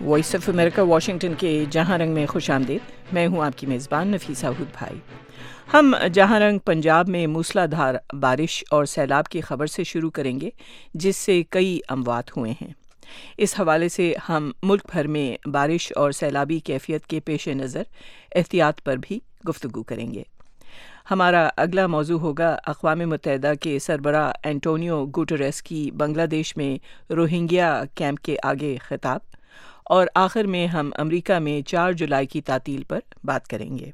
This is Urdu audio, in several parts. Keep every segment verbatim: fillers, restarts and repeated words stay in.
वॉइस ऑफ अमेरिका वाशिंगटन के जहां रंग में खुश आमदीद। मैं हूं आपकी मेज़बान नफीसा हुद भाई। हम जहां रंग पंजाब में मूसलाधार बारिश और सैलाब की खबर से शुरू करेंगे, जिससे कई अमवात हुए हैं। इस हवाले से हम मुल्क भर में बारिश और सैलाबी कैफियत के पेश नज़र एहतियात पर भी गुफ्तगू करेंगे। हमारा अगला मौजू होगा अक़वाम मुत्तहिदा के सरबराह एंटोनियो गुटेरेस की बांग्लादेश में रोहिंग्या कैंप के आगे खिताब, और आखिर में हम अमेरिका में चार जुलाई की तातील पर बात करेंगे।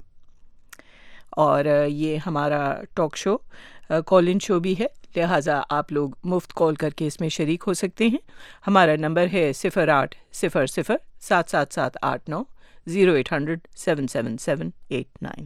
और ये हमारा talk show call in show भी है, लिहाजा आप लोग मुफ्त कॉल करके इसमें शरीक हो सकते हैं। हमारा नंबर है सिफर आठ सिफर सिफर सात सात सात आठ नौ zero eight hundred seven seven seven eight nine.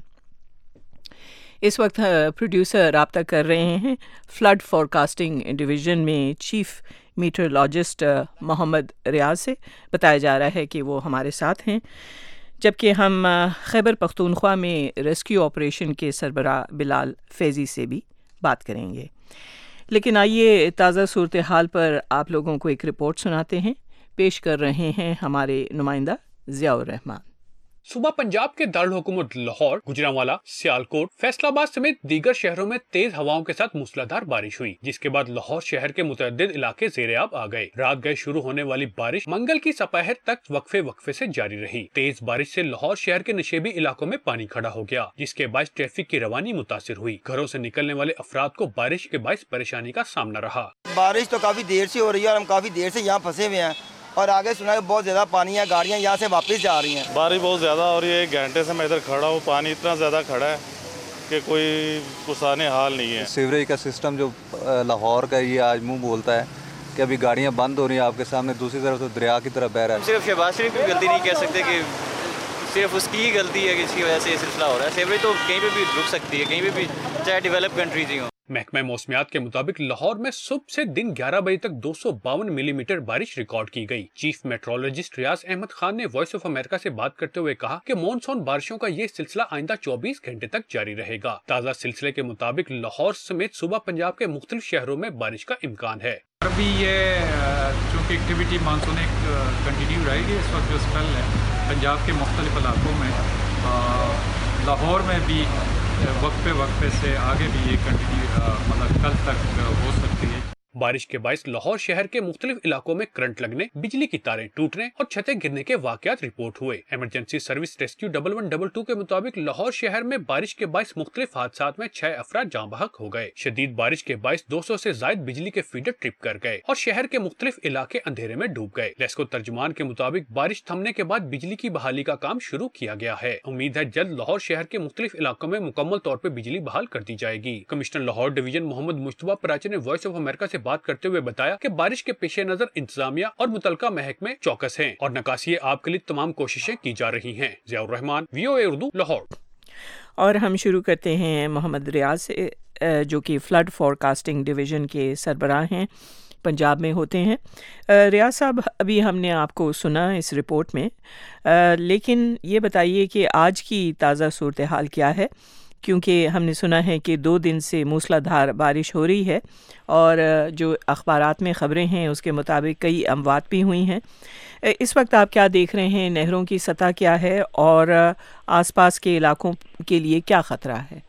इस वक्त प्रोड्यूसर राब्ता कर रहे हैं फ्लड फोरकास्टिंग डिवीज़न में चीफ मीटरोलॉजिस्ट मोहम्मद रियाज से। बताया जा रहा है कि वो हमारे साथ हैं, जबकि हम खैबर पख्तूनख्वा में रेस्क्यू ऑपरेशन के सरबराह बिलाल फैज़ी से भी बात करेंगे। लेकिन आइए ताज़ा सूरत हाल पर आप लोगों को एक रिपोर्ट सुनाते हैं। पेश कर रहे हैं हमारे नुमाइंदा ज़ियाउर रहमान। सूबा पंजाब के दारुल हुकूमत लाहौर, गुजरांवाला, सियालकोट, फैसलाबाद समेत दीगर शहरों में तेज हवाओं के साथ मूसलाधार बारिश हुई, जिसके बाद लाहौर शहर के मुतअद्दिद इलाके ज़ेर-ए-आब आ गए। रात गए शुरू होने वाली बारिश मंगल की सपहर तक वक्फे वक्फे से जारी रही। तेज बारिश से लाहौर शहर के नशेबी इलाकों में पानी खड़ा हो गया, जिसके बायस ट्रैफिक की रवानी मुतासिर हुई। घरों से निकलने वाले अफराद को बारिश के बायस परेशानी का सामना रहा। बारिश तो काफी देर से हो रही है और हम काफी देर से यहाँ फंसे हुए हैं, और आगे सुना है बहुत ज्यादा पानी है, गाड़ियाँ यहाँ से वापस जा रही हैं। बारिश बहुत ज्यादा हो रही है, एक घंटे से मैं इधर खड़ा हूँ, पानी इतना ज्यादा खड़ा है कि कोई पुसाने हाल नहीं है। सीवरेज का सिस्टम जो लाहौर का ये आज मुंह बोलता है कि अभी गाड़ियाँ बंद हो रही हैं आपके सामने, दूसरी तरफ तो दरिया की तरफ बह रहा है। सिर्फ शहबाज शरीफ की गलती नहीं कह सकते कि सिर्फ उसकी ही गलती है कि इसकी वजह से ये सिलसिला हो रहा है। सीवरेज तो कहीं पे भी रुक सकती है, कहीं पे भी, चाहे डेवलप कंट्रीज ही हो। महकमा मौसमियात के मुताबिक लाहौर में सुबह से दिन ग्यारह बजे तक दो सौ बावन मिलीमीटर बारिश रिकॉर्ड की गई। चीफ मेट्रोलॉजिस्ट रियाज अहमद खान ने वॉइस ऑफ अमेरिका से बात करते हुए कहा कि मॉनसून बारिशों का ये सिलसिला आइंदा चौबीस घंटे तक जारी रहेगा। ताज़ा सिलसिले के मुताबिक लाहौर समेत सूबा पंजाब के मुख्तलिफ शहरों में बारिश का इम्कान है। अभी ये चूँकि एक्टिविटी मानसून एक कंटिन्यू रहेगी, इस वक्त जो स्पेल है पंजाब के मुख्तलिफ इलाकों में, लाहौर में भी वक्फे वक्फे से आगे भी ये कंटिन्यू मतलब कल तक हो सकती है। बारिश के बायस लाहौर शहर के मुख्तलिफ इलाकों में करंट लगने, बिजली की तारें टूटने और छतें गिरने के वाकयात रिपोर्ट हुए। Emergency service rescue double one double two के मुताबिक लाहौर शहर में बारिश के बायस मुख्तलिफ हादसात में छह अफराद जाँ बहक हो गए। शदीद बारिश के बायस दो सौ से जायद बिजली के फीडर ट्रिप कर गए और शहर के मुख्तलिफ इलाके अंधेरे में डूब गए। लेस्को तर्जुमान के मुताबिक बारिश थमने के बाद बिजली की बहाली का काम शुरू किया गया है। उम्मीद है जल्द लाहौर शहर के मुख्तलिफ इलाकों में मुकम्मल तौर पर बिजली बहाल कर दी जाएगी। कमिश्नर लाहौर डिवीजन मोहम्मद मुश्तबा पराचे ने वॉइस ऑफ अमेरिका से बात करते हुए बताया कि बारिश के पेश नजर इंतजामिया और मुतलका महकमे चौकस हैं और नकासी आप के लिए तमाम कोशिशें की जा रही हैं। ज़ियाउर रहमान, वीओए उर्दू, लाहौर। और हम शुरू करते हैं मोहम्मद रियाज से, जो कि फ्लड फोरकास्टिंग डिवीज़न के सरबराह हैं, पंजाब में होते हैं। रियाज साहब, अभी हमने आपको सुना इस रिपोर्ट में, लेकिन ये बताइए कि आज की ताज़ा सूरत हाल क्या है, क्योंकि हमने सुना है कि दो दिन से मूसलाधार बारिश हो रही है और जो अखबारात में ख़बरें हैं उसके मुताबिक कई अमवात भी हुई हैं। इस वक्त आप क्या देख रहे हैं, नहरों की सतह क्या है और आसपास के इलाकों के लिए क्या ख़तरा है?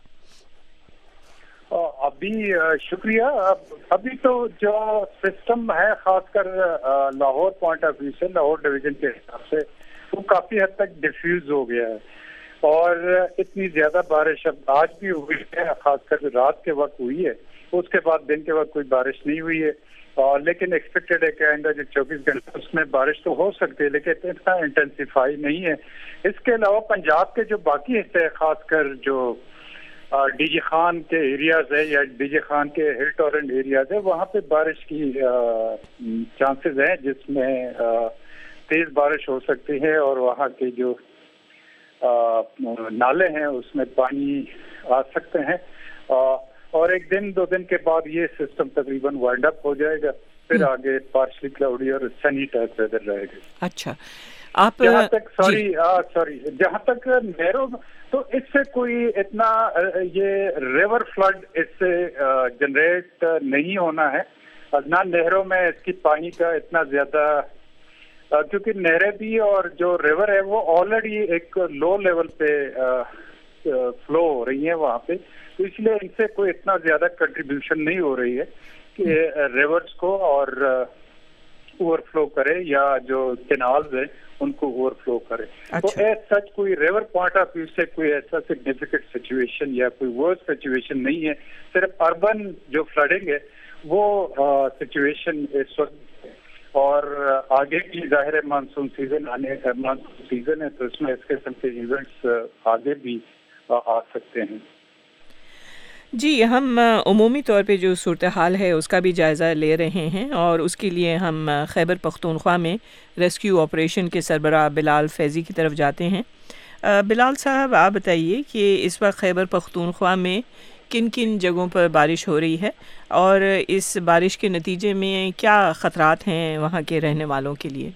अभी शुक्रिया। अभी तो जो सिस्टम है, खासकर लाहौर पॉइंट ऑफ व्यू से, लाहौर डिवीज़न के हिसाब से, वो काफ़ी हद तक डिफ्यूज हो गया है और इतनी ज्यादा बारिश अब आज भी हुई है, खासकर रात के वक्त हुई है। उसके बाद दिन के वक्त कोई बारिश नहीं हुई है, और लेकिन एक्सपेक्टेड है कि आइंदा जो चौबीस घंटे उसमें बारिश तो हो सकती है, लेकिन इतना इंटेंसिफाई नहीं है। इसके अलावा पंजाब के जो बाकी हिस्से, खासकर जो डीजे खान के एरियाज है या डीजे खान के हिल टॉरेंट एरियाज है, वहाँ पे बारिश की चांसेस हैं जिसमें तेज बारिश हो सकती है और वहाँ के जो आ, नाले हैं उसमें पानी आ सकते हैं, आ, और एक दिन दो दिन के बाद ये सिस्टम तकरीबन वाइंड अप हो जाएगा, फिर आगे पार्शली क्लाउडी और सनी टाइप वेदर रहेगा। अच्छा, आप जहाँ तक सॉरी सॉरी जहाँ तक नहरों, तो इससे कोई इतना ये रिवर फ्लड इससे जनरेट नहीं होना है, ना नहरों में इसकी पानी का इतना ज्यादा क्योंकि नहरें भी और जो रिवर है वो ऑलरेडी एक लो लेवल पे फ्लो हो रही है वहाँ पे, तो इसलिए इनसे कोई इतना ज्यादा कंट्रीब्यूशन नहीं हो रही है कि रिवर्स को और ओवरफ्लो करे या जो कैनाल्स है उनको ओवरफ्लो करे। अच्छा। तो एज सच कोई रिवर पॉइंट ऑफ व्यू से कोई ऐसा सिग्निफिकेंट सिचुएशन या कोई वर्स सिचुएशन नहीं है, सिर्फ अर्बन जो फ्लडिंग है वो सिचुएशन इस वक्त, और आगे की जाहिर है मानसून सीजन आने मानसून सीजन है तो इसमें इस किस्म के इवेंट्स आगे भी आ, आ सकते हैं। जी, हम उमूमी तौर पे जो सूरत हाल है उसका भी जायज़ा ले रहे हैं और उसके लिए हम खैबर पख्तूनख्वा में रेस्क्यू ऑपरेशन के सरबराह बिलाल फैज़ी की तरफ जाते हैं। बिलाल साहब, आप बताइए कि इस वक्त खैबर पख्तूनख्वा में किन किन जगहों पर बारिश हो रही है और इस बारिश के नतीजे में क्या ख़तरात हैं वहाँ के रहने वालों के लिए?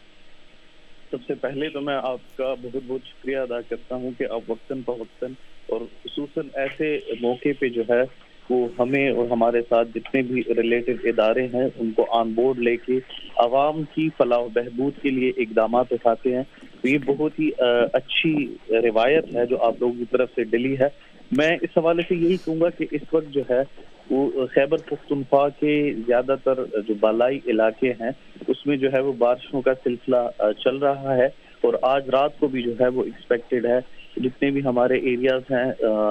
सबसे पहले तो मैं आपका बहुत बहुत शुक्रिया अदा करता हूँ कि आप वक्तन फ़वक्तन और खुसूसन ऐसे मौके पे जो है वो हमें और हमारे साथ जितने भी रिलेटेड इदारे हैं उनको ऑन बोर्ड लेके आवाम की फलाह बहबूद के लिए इकदाम उठाते हैं। तो ये बहुत ही अच्छी रिवायत है जो आप लोगों की तरफ से डली है। मैं इस हवाले से यही कहूँगा कि इस वक्त जो है वो खैबर पख्तूनख्वा के ज़्यादातर जो बालाई इलाके हैं उसमें जो है वो बारिशों का सिलसिला चल रहा है और आज रात को भी जो है वो एक्सपेक्टेड है। जितने भी हमारे एरियाज हैं,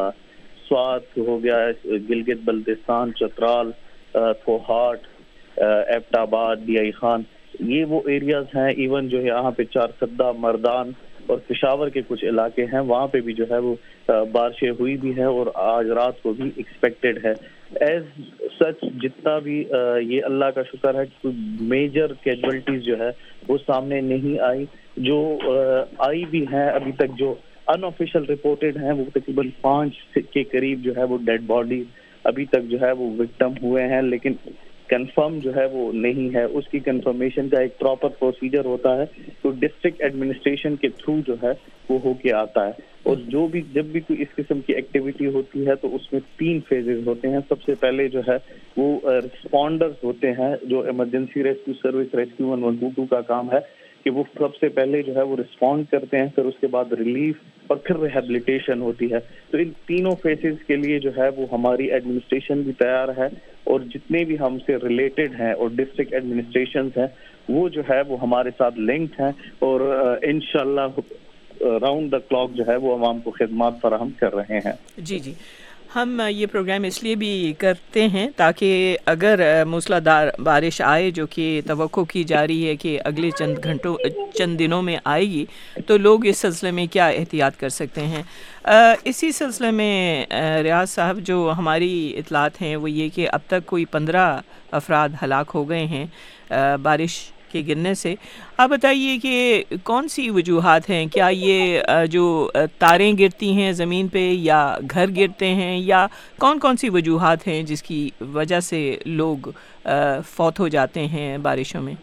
स्वात हो गया, गिलगित बल्तिस्तान, चतराल, कोहाट, एबटाबाद, दियाई खान, ये वो एरियाज हैं। इवन जो है यहाँ पे चारसद्दा, मर्दान और पेशावर के कुछ इलाके हैं, वहाँ पे भी जो है वो बारिशें हुई भी हैं और आज रात को भी एक्सपेक्टेड है। एज सच जितना भी ये अल्लाह का शुक्र है कि मेजर कैजुअल्टीज जो है वो सामने नहीं आई। जो आई भी हैं अभी तक जो अनऑफिशियल रिपोर्टेड हैं वो तकरीबन पाँच के करीब जो है वो डेड बॉडी अभी तक जो है वो विक्टिम हुए हैं, लेकिन कंफर्म जो है वो नहीं है। उसकी कंफर्मेशन का एक प्रॉपर प्रोसीजर होता है तो डिस्ट्रिक्ट एडमिनिस्ट्रेशन के थ्रू जो है वो होके आता है। और जो भी जब भी कोई इस किस्म की एक्टिविटी होती है तो उसमें तीन फेजेस होते हैं। सबसे पहले जो है वो रिस्पॉन्डर्स होते हैं, जो emergency rescue service rescue one one two two का काम है कि वो सबसे पहले जो है वो रिस्पॉन्ड करते हैं, फिर उसके बाद रिलीफ और फिर रिहेबिलिटेशन होती है। तो इन तीनों फेसेस के लिए जो है वो हमारी एडमिनिस्ट्रेशन भी तैयार है और जितने भी हमसे रिलेटेड हैं और डिस्ट्रिक्ट एडमिनिस्ट्रेशन हैं वो जो है वो हमारे साथ लिंक्ड हैं और इंशाल्लाह राउंड द क्लॉक जो है वो आवाम को खिदमत फराहम कर रहे हैं। जी जी, हम ये प्रोग्राम इसलिए भी करते हैं ताकि अगर मूसलाधार बारिश आए जो कि तवक्को की जा रही है कि अगले चंद घंटों चंद दिनों में आएगी, तो लोग इस सिलसिले में क्या एहतियात कर सकते हैं। आ, इसी सिलसिले में रियाज साहब, जो हमारी इतलात हैं वो ये कि अब तक कोई पंद्रह अफराद हलाक हो गए हैं आ, बारिश के गिरने से। आप बताइए कि कौन सी वजूहात हैं, क्या ये जो तारें गिरती हैं ज़मीन पे या घर गिरते हैं, या कौन कौन सी वजूहात हैं जिसकी वजह से लोग फौत हो जाते हैं बारिशों में?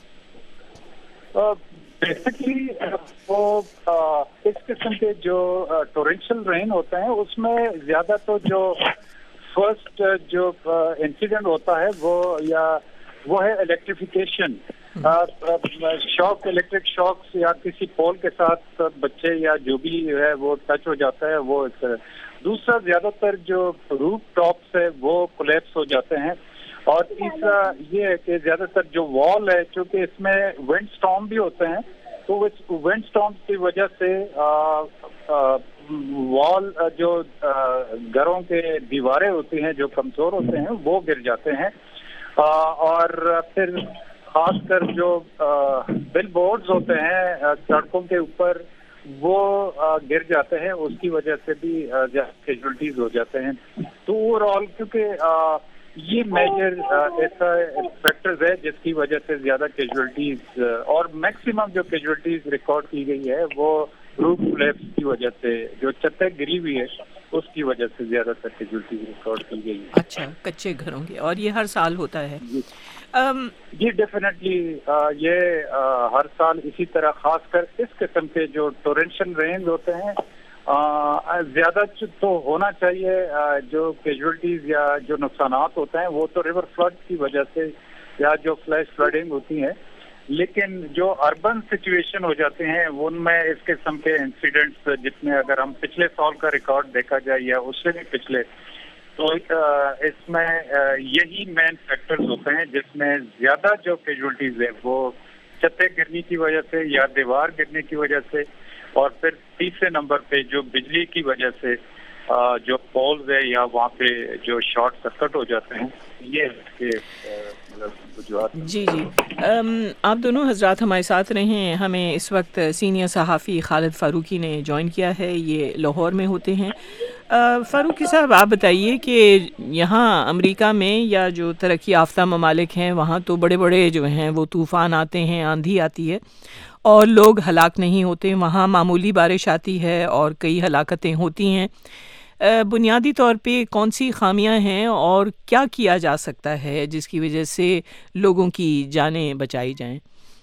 बेसिकली वो इस किस्म के जो टोरेंशियल रेन होते हैं उसमें ज़्यादा तो जो फर्स्ट जो इंसिडेंट होता है वो या वो है इलेक्ट्रिफिकेशन, शॉक, इलेक्ट्रिक शॉक्स या किसी पोल के साथ बच्चे या जो भी है वो टच हो जाता है वो। दूसरा ज्यादातर जो रूफ टॉप्स है वो कोलैप्स हो जाते हैं, और तीसरा ये है कि ज्यादातर जो वॉल है क्योंकि इसमें विंड स्टॉर्म भी होते हैं तो इस विंड स्टॉर्म की वजह से वॉल जो घरों के दीवारें होती हैं जो कमजोर होते हैं वो गिर जाते हैं, आ, और फिर खासकर जो बिल बोर्ड्स होते हैं सड़कों के ऊपर वो आ, गिर जाते हैं, उसकी वजह से भी कैजुअल्टीज हो जाते हैं। तो ओवरऑल क्योंकि ये मेजर ऐसा फैक्टर्स है जिसकी वजह से ज्यादा कैजुअल्टीज और मैक्सिमम जो कैजुअल्टीज रिकॉर्ड की गई है वो रूफ कोलैप्स की वजह से, जो छतें गिरी हुई है उसकी वजह से ज्यादातर कैजुअल्टीज रिकॉर्ड की गई है। अच्छा, कच्चे घरों के, और ये हर साल होता है? um, जी डेफिनेटली ये आ, हर साल इसी तरह, खासकर इस किस्म के जो टोरेंशियल रेंज होते हैं ज्यादा तो होना चाहिए। आ, जो कैजुअल्टीज या जो नुकसानात होते हैं वो तो रिवर फ्लड की वजह से या जो फ्लैश फ्लडिंग होती है لیکن جو اربن سچویشن ہو جاتے ہیں ان میں اس قسم کے انسیڈنٹس جتنے اگر ہم پچھلے سال کا ریکارڈ دیکھا جائے یا اس سے بھی پچھلے، تو اس میں یہی مین فیکٹرز ہوتے ہیں جس میں زیادہ جو کیجولٹیز ہے وہ چھتیں گرنے کی وجہ سے یا دیوار گرنے کی وجہ سے، اور پھر تیسرے نمبر پہ جو بجلی کی وجہ سے جو پولز ہے یا وہاں پہ جو شارٹ سرکٹ ہو جاتے ہیں، یہ کہ جی جی آپ دونوں حضرات ہمارے ساتھ رہے ہیں. ہمیں اس وقت سینئر صحافی خالد فاروقی نے جوائن کیا ہے، یہ لاہور میں ہوتے ہیں. فاروقی صاحب آپ بتائیے کہ یہاں امریکہ میں یا جو ترقی یافتہ ممالک ہیں وہاں تو بڑے بڑے جو ہیں وہ طوفان آتے ہیں، آندھی آتی ہے اور لوگ ہلاک نہیں ہوتے. وہاں معمولی بارش آتی ہے اور کئی ہلاکتیں ہوتی ہیں. بنیادی طور پہ کون سی خامیاں ہیں اور کیا کیا جا سکتا ہے جس کی وجہ سے لوگوں کی جانیں بچائی جائیں؟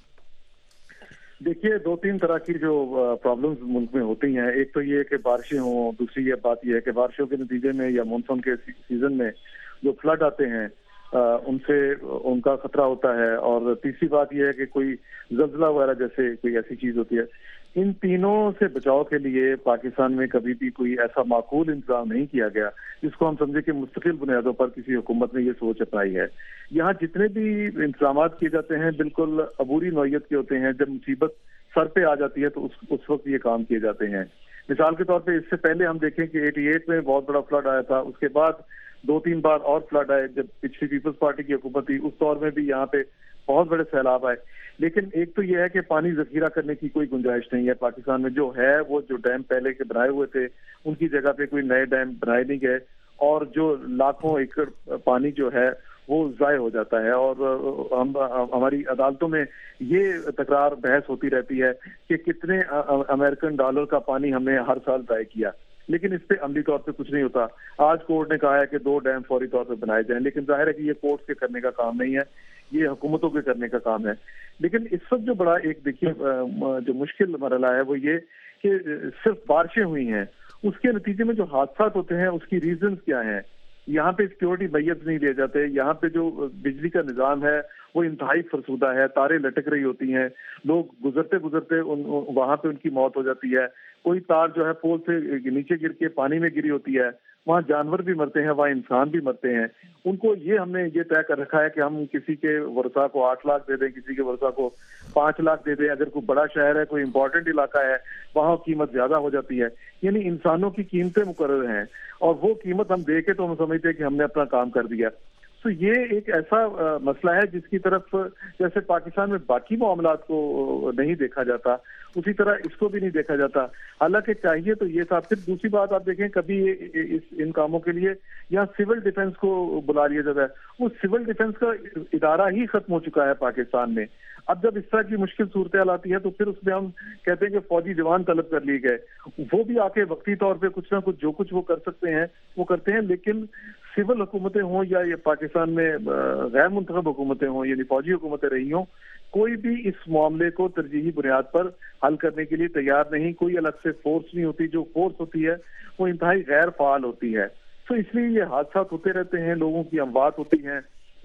دیکھیے، دو تین طرح کی جو پرابلمز ملک میں ہوتی ہیں. ایک تو یہ کہ بارشیں ہوں، دوسری یہ بات یہ ہے کہ بارشوں کے نتیجے میں یا مونسون کے سیزن میں جو فلڈ آتے ہیں ان سے ان کا خطرہ ہوتا ہے. اور تیسری بات یہ ہے کہ کوئی زلزلہ وغیرہ جیسے کوئی ایسی چیز ہوتی ہے. ان تینوں سے بچاؤ کے لیے پاکستان میں کبھی بھی کوئی ایسا معقول انتظام نہیں کیا گیا جس کو ہم سمجھے کہ مستقل بنیادوں پر کسی حکومت نے یہ سوچ اپنائی ہے. یہاں جتنے بھی انتظامات کیے جاتے ہیں بالکل عبوری نوعیت کے ہوتے ہیں. جب مصیبت سر پہ آ جاتی ہے تو اس اس وقت یہ کام کیے جاتے ہیں. مثال کے طور پہ اس سے پہلے ہم دیکھیں کہ ایٹی ایٹ میں بہت بڑا فلڈ آیا تھا. اس کے بعد دو تین بار اور فلڈ آئے جب پچھلی پیپلز پارٹی کی حکومت تھی. اس دور میں بھی یہاں پہ بہت بڑے سیلاب آئے. لیکن ایک تو یہ ہے کہ پانی ذخیرہ کرنے کی کوئی گنجائش نہیں ہے پاکستان میں. جو ہے وہ جو ڈیم پہلے کے بنائے ہوئے تھے ان کی جگہ پہ کوئی نئے ڈیم بنائے نہیں گئے اور جو لاکھوں ایکڑ پانی جو ہے وہ ضائع ہو جاتا ہے. اور ہم ہماری عدالتوں میں یہ تکرار بحث ہوتی رہتی ہے کہ کتنے امریکن ڈالر کا پانی ہم نے ہر سال ضائع کیا، لیکن اس پہ عملی طور پہ کچھ نہیں ہوتا. آج کورٹ نے کہا ہے کہ دو ڈیم فوری طور پہ بنائے جائیں، لیکن ظاہر ہے کہ یہ کورٹ کے کرنے کا کام نہیں ہے، یہ حکومتوں کے کرنے کا کام ہے. لیکن اس وقت جو بڑا ایک دیکھیے جو مشکل مرحلہ ہے وہ یہ کہ صرف بارشیں ہوئی ہیں، اس کے نتیجے میں جو حادثات ہوتے ہیں اس کی ریزنز کیا ہیں. یہاں پہ سیکورٹی میت نہیں لیے جاتے. یہاں پہ جو بجلی کا نظام ہے وہ انتہائی فرسودہ ہے. تاریں لٹک رہی ہوتی ہیں، لوگ گزرتے گزرتے ان وہاں پہ ان کی موت ہو جاتی ہے. کوئی تار جو ہے پول سے نیچے گر کے پانی میں گری ہوتی ہے، وہاں جانور بھی مرتے ہیں، وہاں انسان بھی مرتے ہیں. ان کو یہ ہم نے یہ طے کر رکھا ہے کہ ہم کسی کے ورثاء کو آٹھ لاکھ دے دیں، کسی کے ورثاء کو پانچ لاکھ دے دیں. اگر کوئی بڑا شہر ہے، کوئی امپورٹنٹ علاقہ ہے، وہاں قیمت زیادہ ہو جاتی ہے. یعنی انسانوں کی قیمتیں مقرر ہیں اور وہ قیمت ہم دے کے تو ہم سمجھتے ہیں کہ ہم نے اپنا کام کر دیا. تو یہ ایک ایسا مسئلہ ہے جس کی طرف جیسے پاکستان میں باقی معاملات کو نہیں دیکھا جاتا اسی طرح اس کو بھی نہیں دیکھا جاتا. حالانکہ چاہیے تو یہ تھا. پھر دوسری بات آپ دیکھیں کبھی اس ان کاموں کے لیے یہاں سول ڈیفنس کو بلا لیا جاتا ہے. وہ سول ڈیفنس کا ادارہ ہی ختم ہو چکا ہے پاکستان میں. اب جب اس طرح کی مشکل صورتحال آتی ہے تو پھر اس میں ہم کہتے ہیں کہ فوجی جوان طلب کر لیے گئے. وہ بھی آ کے وقتی طور پہ کچھ نہ کچھ جو کچھ وہ کر سکتے ہیں وہ کرتے ہیں. لیکن سول حکومتیں ہوں یا یہ پاکستان میں غیر منتخب حکومتیں ہوں یعنی فوجی حکومتیں رہی ہوں، کوئی بھی اس معاملے کو ترجیحی بنیاد پر حل کرنے کے لیے تیار نہیں. کوئی الگ سے فورس نہیں ہوتی. جو فورس ہوتی ہے وہ انتہائی غیر فعال ہوتی ہے. تو اس لیے یہ حادثات ہوتے رہتے ہیں، لوگوں کی اموات ہوتی ہیں.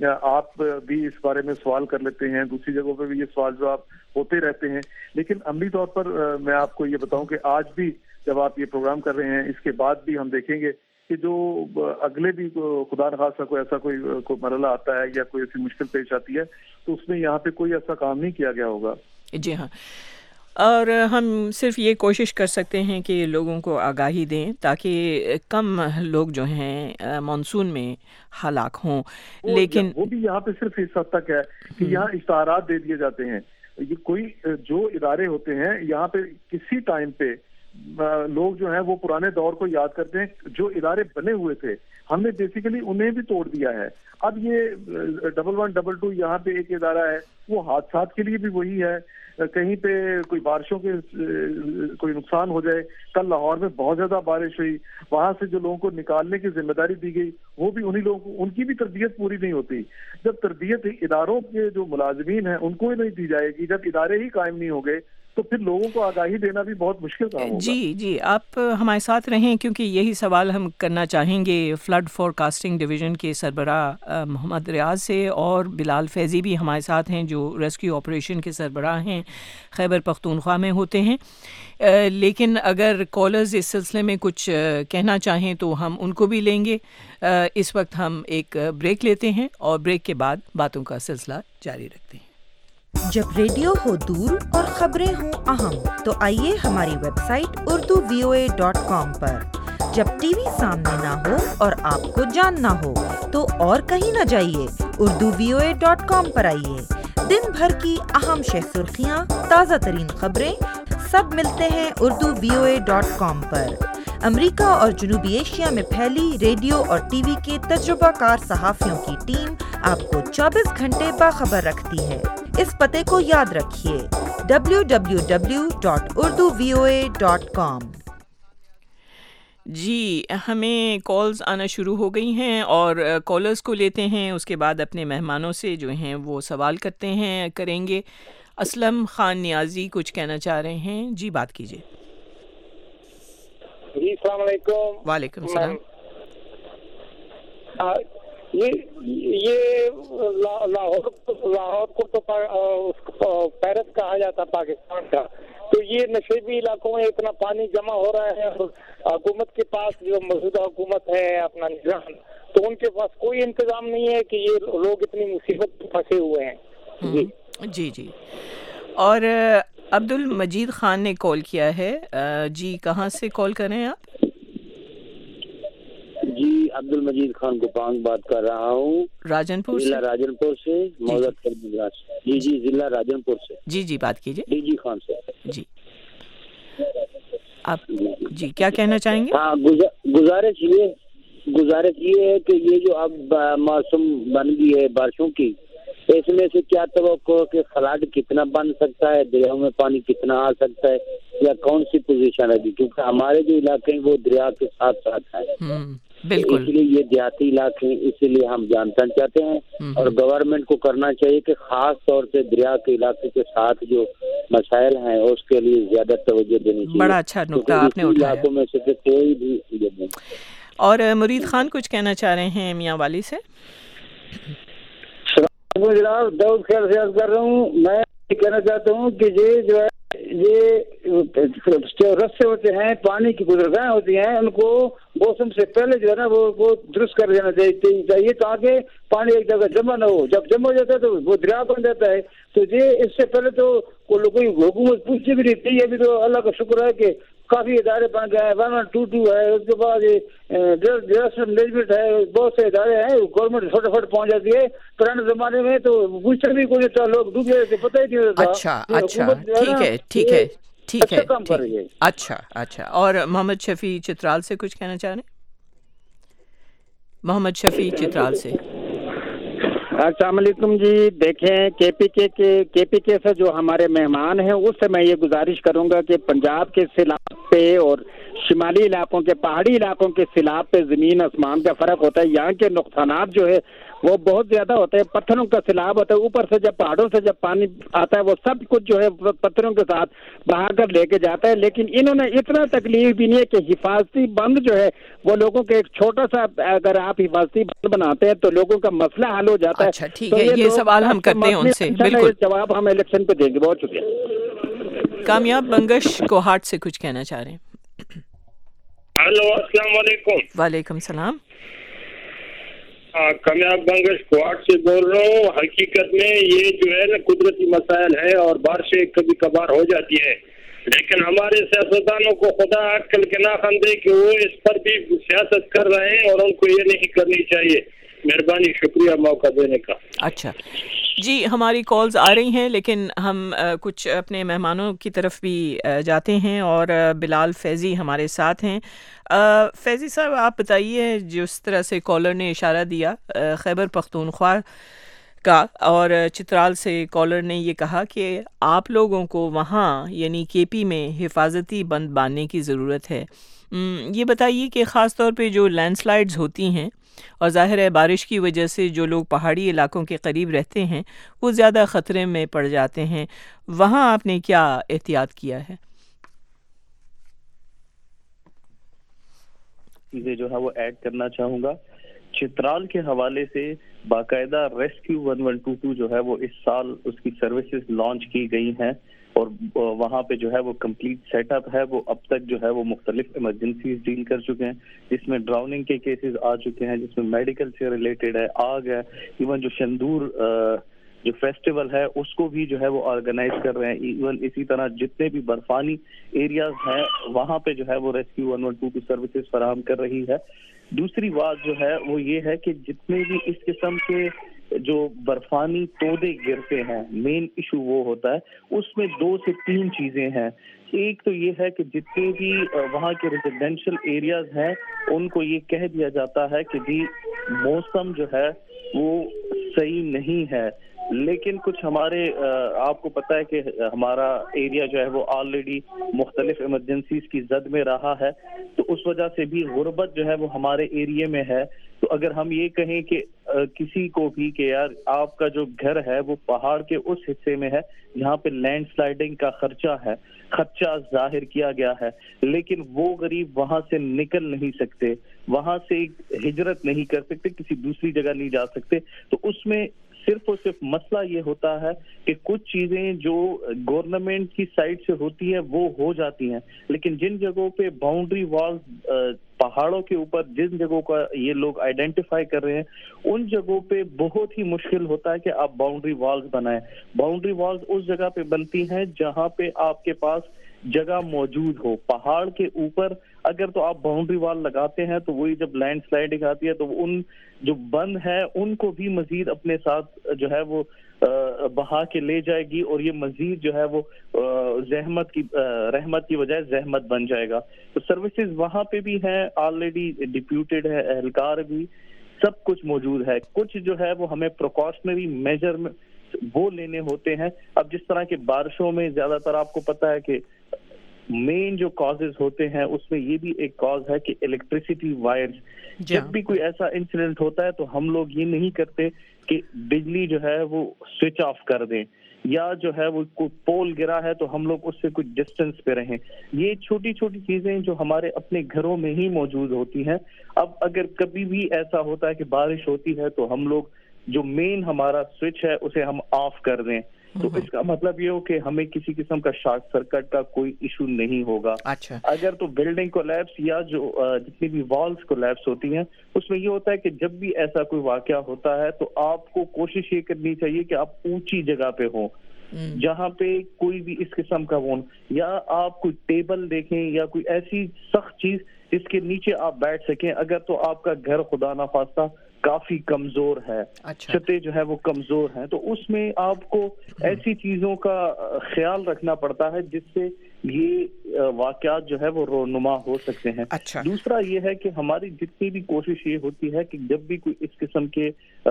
آپ بھی اس بارے میں سوال کر لیتے ہیں، دوسری جگہوں پہ بھی یہ سوال جواب ہوتے رہتے ہیں. لیکن عملی طور پر میں آپ کو یہ بتاؤں کہ آج بھی جب آپ یہ پروگرام کر رہے ہیں اس کے بعد بھی ہم دیکھیں گے کہ جو اگلے بھی خدا نخواستہ کوئی ایسا کوئی کوئی مرحلہ آتا ہے یا کوئی ایسی مشکل پیش آتی ہے تو اس میں یہاں پہ کوئی ایسا کام نہیں کیا گیا ہوگا. جی ہاں، اور ہم صرف یہ کوشش کر سکتے ہیں کہ لوگوں کو آگاہی دیں تاکہ کم لوگ جو ہیں مانسون میں ہلاک ہوں. لیکن وہ بھی یہاں پہ صرف اس حد تک ہے کہ یہاں اشتہارات دے دیے جاتے ہیں. یہ کوئی جو ادارے ہوتے ہیں یہاں پہ کسی ٹائم پہ لوگ جو ہیں وہ پرانے دور کو یاد کرتے ہیں. جو ادارے بنے ہوئے تھے ہم نے بیسیکلی انہیں بھی توڑ دیا ہے. اب یہ ڈبل ون ڈبل ٹو یہاں پہ ایک ادارہ ہے، وہ حادثات کے لیے بھی وہی ہے. کہیں پہ کوئی بارشوں کے کوئی نقصان ہو جائے، کل لاہور میں بہت زیادہ بارش ہوئی، وہاں سے جو لوگوں کو نکالنے کی ذمہ داری دی گئی وہ بھی انہی لوگوں کو، ان کی بھی تربیت پوری نہیں ہوتی. جب تربیت اداروں کے جو ملازمین ہیں ان کو ہی نہیں دی جائے گی، جب ادارے ہی قائم نہیں ہو گئے تو پھر لوگوں کو آگاہی دینا بھی بہت مشکل کام ہوگا۔ جی جی آپ ہمارے ساتھ رہیں کیونکہ یہی سوال ہم کرنا چاہیں گے فلڈ فور کاسٹنگ ڈویژن کے سربراہ محمد ریاض سے، اور بلال فیضی بھی ہمارے ساتھ ہیں جو ریسکیو آپریشن کے سربراہ ہیں، خیبر پختونخوا میں ہوتے ہیں۔ لیکن اگر کالرز اس سلسلے میں کچھ کہنا چاہیں تو ہم ان کو بھی لیں گے۔ اس وقت ہم ایک بریک لیتے ہیں اور بریک کے بعد باتوں کا سلسلہ جاری رکھتے ہیں۔ جب ریڈیو ہو دور اور خبریں ہوں اہم تو آئیے ہماری web site Urdu V O A dot com پر۔ جب ٹی وی سامنے نہ ہو اور آپ کو جاننا ہو تو اور کہیں نہ جائیے، Urdu V O A dot com پر آئیے۔ دن بھر کی اہم شہ سرخیاں، تازہ ترین خبریں سب ملتے ہیں Urdu V O A dot com پر۔ امریکہ اور جنوبی ایشیا میں پھیلی ریڈیو اور ٹی وی کے تجربہ کار صحافیوں کی ٹیم آپ کو چوبیس گھنٹے باخبر رکھتی ہے۔ اس پتے کو یاد رکھیے W W W dot Urdu V O A dot com. جی ہمیں کالز آنا شروع ہو گئی ہیں اور کالرز کو لیتے ہیں، اس کے بعد اپنے مہمانوں سے جو ہیں وہ سوال کرتے ہیں کریں گے۔ اسلم خان نیازی کچھ کہنا چاہ رہے ہیں، جی بات کیجیے۔ جی السلام علیکم۔ وعلیکم السلام۔ یہ یہ لاہور لاہور کو تو پیرس کہا جاتا پاکستان کا، تو یہ نشیبی علاقوں میں اتنا پانی جمع ہو رہا ہے اور حکومت کے پاس جو موجودہ حکومت ہے اپنا نظام، تو ان کے پاس کوئی انتظام نہیں ہے کہ یہ لوگ اتنی مصیبت میں پھنسے ہوئے ہیں۔ جی جی جی اور عبد المجید خان نے کال کیا ہے، جی کہاں سے کال کر رہے ہیں آپ؟ جی عبد المجید خان گوپانگ بات کر رہا ہوں، راجن پور ضلع راجن پور سے، موزت جی جی ضلع راجن پور سے۔ جی جی بات کیجیے۔ ڈی جی خان سے۔ جی آپ جی کیا کہنا چاہیں گے؟ ہاں گزارش یہ گزارش یہ ہے کہ یہ جو اب موسم بن گئی ہے بارشوں کی، اس میں سے کیا توقع کہ فلڈ کتنا بن سکتا ہے، دریاؤں میں پانی کتنا آ سکتا ہے، یا کون سی پوزیشن ہے؟ کیونکہ ہمارے جو علاقے ہیں وہ دریا کے ساتھ ساتھ ہیں، بالکل، اس لیے یہ دیہاتی علاقے ہیں، اسی لیے ہم جاننا چاہتے ہیں اور گورنمنٹ کو کرنا چاہیے کہ خاص طور سے دریا کے علاقے کے ساتھ جو مسائل ہیں اس کے لیے زیادہ توجہ دینی چاہیے۔ بڑا اچھا نکتہ آپ نے اٹھایا۔ علاقوں میں سے کوئی بھی نہیں۔ اور مرید خان کچھ کہنا چاہ رہے ہیں میاں والی سے؟ جناب داؤد خیر سے عرض کر رہا ہوں، میں یہ کہنا چاہتا ہوں کہ یہ جو ہے یہ رستے ہوتے ہیں، پانی کی گزرگاہیں ہوتی ہیں، ان کو موسم سے پہلے جو ہے نا وہ وہ درست کر دینا چاہیے تاکہ پانی ایک جگہ جمع نہ ہو۔ جب جمع ہو جاتا ہے تو وہ دریا بن جاتا ہے، تو یہ اس سے پہلے تو کوئی حکومت پوچھتی بھی نہیں تھی۔ ابھی تو اللہ کا شکر ہے کہ کافی ادارے بن گئے ہیں، ون ون ٹو ٹو ہے، اس کے بعد ڈیزاسٹر مینجمنٹ ہے، بہت سے ادارے ہیں، گورنمنٹ فٹافٹ پہنچ جاتی ہے۔ پرانے زمانے میں تو پوچھتے بھی کوئی تھا، لوگ ڈوب گئے تھے، پتہ ہی نہیں ہوتا۔ اچھا اچھا ٹھیک ہے ٹھیک ہے ٹھیک ہے اچھا اچھا اور محمد شفیع چترال سے کچھ کہنا چاہ رہے ہیں؟ محمد شفیع چترال سے۔ السلام علیکم جی، دیکھیں کے پی کے کے کے پی کے سے جو ہمارے مہمان ہیں اس سے میں یہ گزارش کروں گا کہ پنجاب کے سیلاب پہ اور شمالی علاقوں کے پہاڑی علاقوں کے سیلاب پہ زمین آسمان کا فرق ہوتا ہے۔ یہاں کے نقصانات جو ہے وہ بہت زیادہ ہوتے ہیں، پتھروں کا سیلاب ہوتا ہے، اوپر سے جب پہاڑوں سے جب پانی آتا ہے وہ سب کچھ جو ہے پتھروں کے ساتھ بہا کر لے کے جاتا ہے۔ لیکن انہوں نے اتنا تکلیف بھی نہیں ہے کہ حفاظتی بند جو ہے وہ لوگوں کے ایک چھوٹا سا، اگر آپ حفاظتی بند بناتے ہیں تو لوگوں کا مسئلہ حل ہو جاتا ہے۔ اچھا ٹھیک ہے، یہ سوال ہم کرتے ہیں ان سے، بالکل جواب ہم الیکشن پہ دیں گے۔ بہت شکریہ۔ کامیاب بنگش کوہاٹ سے کچھ کہنا چاہ رہے ہیں؟ ہیلو السلام علیکم۔ وعلیکم السلام۔ کامیاب بنگش کوہاٹ سے بول رہا ہوں۔ حقیقت میں یہ جو ہے نا قدرتی مسائل ہے اور بارشیں کبھی کبھار ہو جاتی ہے، لیکن ہمارے سیاستدانوں کو خدا عقل کے ناخن دے کہ وہ اس پر بھی سیاست کر رہے ہیں اور ان کو یہ نہیں کرنی چاہیے۔ مہربانی، شکریہ موقع دینے کا۔ اچھا جی، ہماری کالز آ رہی ہیں لیکن ہم کچھ اپنے مہمانوں کی طرف بھی جاتے ہیں اور بلال فیضی ہمارے ساتھ ہیں۔ فیضی صاحب آپ بتائیے، جس طرح سے کالر نے اشارہ دیا، خیبر پختونخوا کا، اور چترال سے کالر نے یہ کہا کہ آپ لوگوں کو وہاں یعنی کے پی میں حفاظتی بند باندھنے کی ضرورت ہے۔ یہ بتائیے کہ خاص طور پہ جو لینڈ سلائڈز ہوتی ہیں اور ظاہر ہے بارش کی وجہ سے جو لوگ پہاڑی علاقوں کے قریب رہتے ہیں وہ زیادہ خطرے میں پڑ جاتے ہیں، وہاں آپ نے کیا احتیاط کیا ہے؟ چیزیں جو ہے وہ ایڈ کرنا چاہوں گا۔ چترال کے حوالے سے باقاعدہ rescue one one two two جو ہے وہ اس سال اس کی سروسز لانچ کی گئی ہیں، اور وہاں پہ جو ہے وہ کمپلیٹ سیٹ اپ ہے۔ وہ اب تک جو ہے وہ مختلف ایمرجنسیز ڈیل کر چکے ہیں، جس میں ڈراؤننگ کے کیسز آ چکے ہیں، جس میں میڈیکل سے ریلیٹڈ ہے، آگ ہے، ایون جو شندور جو فیسٹیول ہے اس کو بھی جو ہے وہ آرگنائز کر رہے ہیں۔ ایون اسی طرح جتنے بھی برفانی ایریاز ہیں وہاں پہ جو ہے وہ rescue one one two two services فراہم کر رہی ہے۔ دوسری بات جو ہے وہ یہ ہے کہ جتنے بھی اس قسم کے جو برفانی تودے گرتے ہیں، مین ایشو وہ ہوتا ہے، اس میں دو سے تین چیزیں ہیں۔ ایک تو یہ ہے کہ جتنے بھی وہاں کے ریزیڈینشل ایریاز ہیں ان کو یہ کہہ دیا جاتا ہے کہ جی موسم جو ہے وہ صحیح نہیں ہے، لیکن کچھ ہمارے آپ کو پتہ ہے کہ ہمارا ایریا جو ہے وہ آلریڈی مختلف ایمرجنسیز کی زد میں رہا ہے، تو اس وجہ سے بھی غربت جو ہے وہ ہمارے ایریے میں ہے۔ تو اگر ہم یہ کہیں کہ کسی کو بھی کہ یار آپ کا جو گھر ہے وہ پہاڑ کے اس حصے میں ہے جہاں پہ لینڈ سلائڈنگ کا خرچہ ہے، خدشہ ظاہر کیا گیا ہے، لیکن وہ غریب وہاں سے نکل نہیں سکتے، وہاں سے ہجرت نہیں کر سکتے، کسی دوسری جگہ نہیں جا سکتے، تو اس میں صرف اور صرف مسئلہ یہ ہوتا ہے کہ کچھ چیزیں جو گورنمنٹ کی سائڈ سے ہوتی ہے وہ ہو جاتی ہیں، لیکن جن جگہوں پہ باؤنڈری وال پہاڑوں کے اوپر جن جگہوں کا یہ لوگ آئیڈینٹیفائی کر رہے ہیں ان جگہوں پہ بہت ہی مشکل ہوتا ہے کہ آپ باؤنڈری والز بنائیں۔ باؤنڈری والز اس جگہ پہ بنتی ہیں جہاں پہ آپ کے پاس جگہ موجود ہو۔ پہاڑ کے اوپر اگر تو آپ باؤنڈری وال لگاتے ہیں تو وہی جب لینڈ سلائڈنگ آتی ہے تو ان جو بند ہے ان کو بھی مزید اپنے ساتھ جو ہے وہ بہا کے لے جائے گی، اور یہ مزید جو ہے وہ زحمت کی رحمت کی بجائے زحمت بن جائے گا۔ تو سروسز وہاں پہ بھی ہیں، آلریڈی ڈپیوٹیڈ ہے، اہلکار بھی، سب کچھ موجود ہے۔ کچھ جو ہے وہ ہمیں پریکاشنری میجر وہ لینے ہوتے ہیں۔ اب جس طرح کے بارشوں میں زیادہ تر آپ کو پتہ ہے کہ مین جو کازز ہوتے ہیں اس میں یہ بھی ایک کاز ہے کہ الیکٹریسٹی وائرز، جب بھی کوئی ایسا انسیڈنٹ ہوتا ہے تو ہم لوگ یہ نہیں کرتے کہ بجلی جو ہے وہ سوئچ آف کر دیں، یا جو ہے وہ کوئی پول گرا ہے تو ہم لوگ اس سے کچھ ڈسٹینس پہ رہیں۔ یہ چھوٹی چھوٹی چیزیں جو ہمارے اپنے گھروں میں ہی موجود ہوتی ہیں۔ اب اگر کبھی بھی ایسا ہوتا ہے کہ بارش ہوتی ہے تو ہم لوگ جو مین ہمارا سوئچ ہے اسے ہم آف کر دیں، تو اس کا مطلب یہ ہو کہ ہمیں کسی قسم کا شارٹ سرکٹ کا کوئی ایشو نہیں ہوگا۔ اچھا، اگر تو بلڈنگ کولیپس یا جو جتنی بھی والز کولیپس ہوتی ہیں اس میں یہ ہوتا ہے کہ جب بھی ایسا کوئی واقعہ ہوتا ہے تو آپ کو کوشش یہ کرنی چاہیے کہ آپ اونچی جگہ پہ ہوں جہاں پہ کوئی بھی اس قسم کا وہ، یا آپ کوئی ٹیبل دیکھیں یا کوئی ایسی سخت چیز جس کے نیچے آپ بیٹھ سکیں۔ اگر تو آپ کا گھر خدا نخواستہ کافی کمزور ہے، چھتیں جو ہے وہ کمزور ہیں، تو اس میں آپ کو ایسی چیزوں کا خیال رکھنا پڑتا ہے جس سے یہ واقعات جو ہے وہ رونما ہو سکتے ہیں۔ دوسرا یہ ہے کہ ہماری جتنی بھی کوشش یہ ہوتی ہے کہ جب بھی کوئی اس قسم کے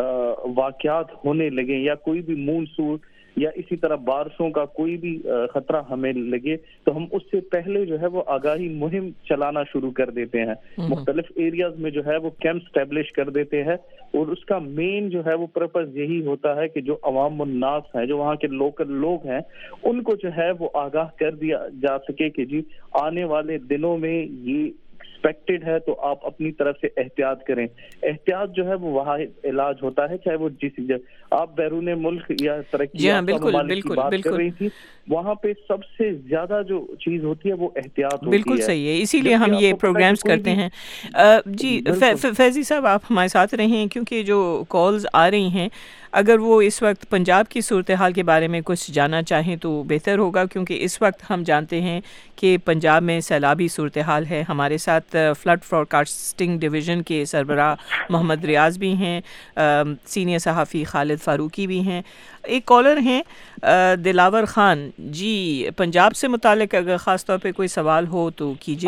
واقعات ہونے لگے یا کوئی بھی مونسون یا اسی طرح بارشوں کا کوئی بھی خطرہ ہمیں لگے تو ہم اس سے پہلے جو ہے وہ آگاہی مہم چلانا شروع کر دیتے ہیں۔ مختلف ایریاز میں جو ہے وہ کیمپ اسٹیبلش کر دیتے ہیں، اور اس کا مین جو ہے وہ پرپز یہی ہوتا ہے کہ جو عوام الناس ہیں، جو وہاں کے لوکل لوگ ہیں، ان کو جو ہے وہ آگاہ کر دیا جا سکے کہ جی آنے والے دنوں میں یہ ایکسپیکٹڈ ہے تو آپ اپنی طرف سے احتیاط کریں۔ احتیاط جو ہے وہ وہاں علاج ہوتا ہے، چاہے وہ جس جگہ آپ بیرون ملک یا ترقی یافتہ ممالک کی بات کر رہی تھی، وہاں پہ سب سے زیادہ جو چیز ہوتی ہے وہ احتیاط ہوتی ہے۔ بالکل صحیح ہے، اسی لیے ہم یہ پروگرامز کرتے ہیں۔ جی فیضی صاحب آپ ہمارے ساتھ رہیں، کیونکہ جو کالز آ رہی ہیں اگر وہ اس وقت پنجاب کی صورتحال کے بارے میں کچھ جاننا چاہیں تو بہتر ہوگا، کیونکہ اس وقت ہم جانتے ہیں کہ پنجاب میں سیلابی صورتحال ہے۔ ہمارے ساتھ فلڈ فور کاسٹنگ ڈویژن کے سربراہ محمد ریاض بھی ہیں، سینئر صحافی خالد فاروقی بھی ہیں، ایک کالر ہیں دلاور خان جی، پنجاب سے متعلق اگر خاص طور پہ کوئی سوال ہو تو کیجیے۔